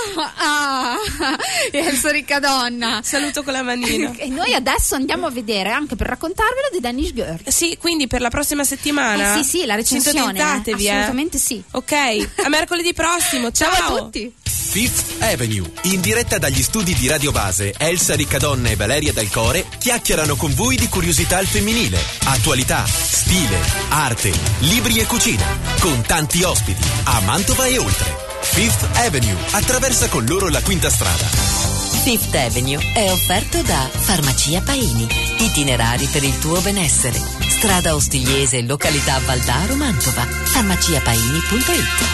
Speaker 5: Ah, Elsa ricca donna.
Speaker 6: Saluto con la manina.
Speaker 5: E noi adesso andiamo a vedere, anche per raccontarvelo, The Danish Girl.
Speaker 6: Sì, quindi per la prossima settimana.
Speaker 5: Eh sì, sì, la recensione.
Speaker 6: Sintonizzatevi,
Speaker 5: eh.
Speaker 6: eh.
Speaker 5: Assolutamente sì.
Speaker 6: Ok, a mercoledì prossimo. Ciao,
Speaker 5: Ciao a tutti.
Speaker 14: Fifth Avenue, in diretta dagli studi di Radio Base, Elsa Riccadonna e Valeria Dal Core chiacchierano con voi di curiosità al femminile, attualità, stile, arte, libri e cucina, con tanti ospiti, a Mantova e oltre. Fifth Avenue attraversa con loro la quinta strada.
Speaker 2: Fifth Avenue è offerto da Farmacia Paini. Itinerari per il tuo benessere. Strada Ostigliese, località Valdaro, Mantova. farmacia paini punto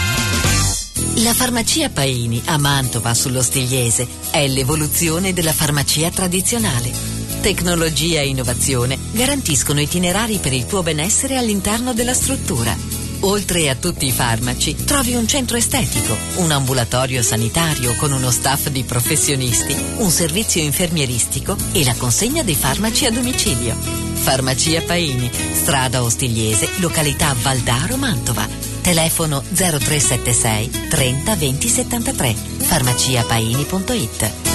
Speaker 2: it. La Farmacia Paini a Mantova sullo Stigliese è l'evoluzione della farmacia tradizionale. Tecnologia e innovazione garantiscono itinerari per il tuo benessere all'interno della struttura. Oltre a tutti i farmaci, trovi un centro estetico, un ambulatorio sanitario con uno staff di professionisti, un servizio infermieristico e la consegna dei farmaci a domicilio. Farmacia Paini, strada Ostigliese, località Valdaro, Mantova. Telefono zero tre sette sei trenta venti settantatré. farmacia paini punto it.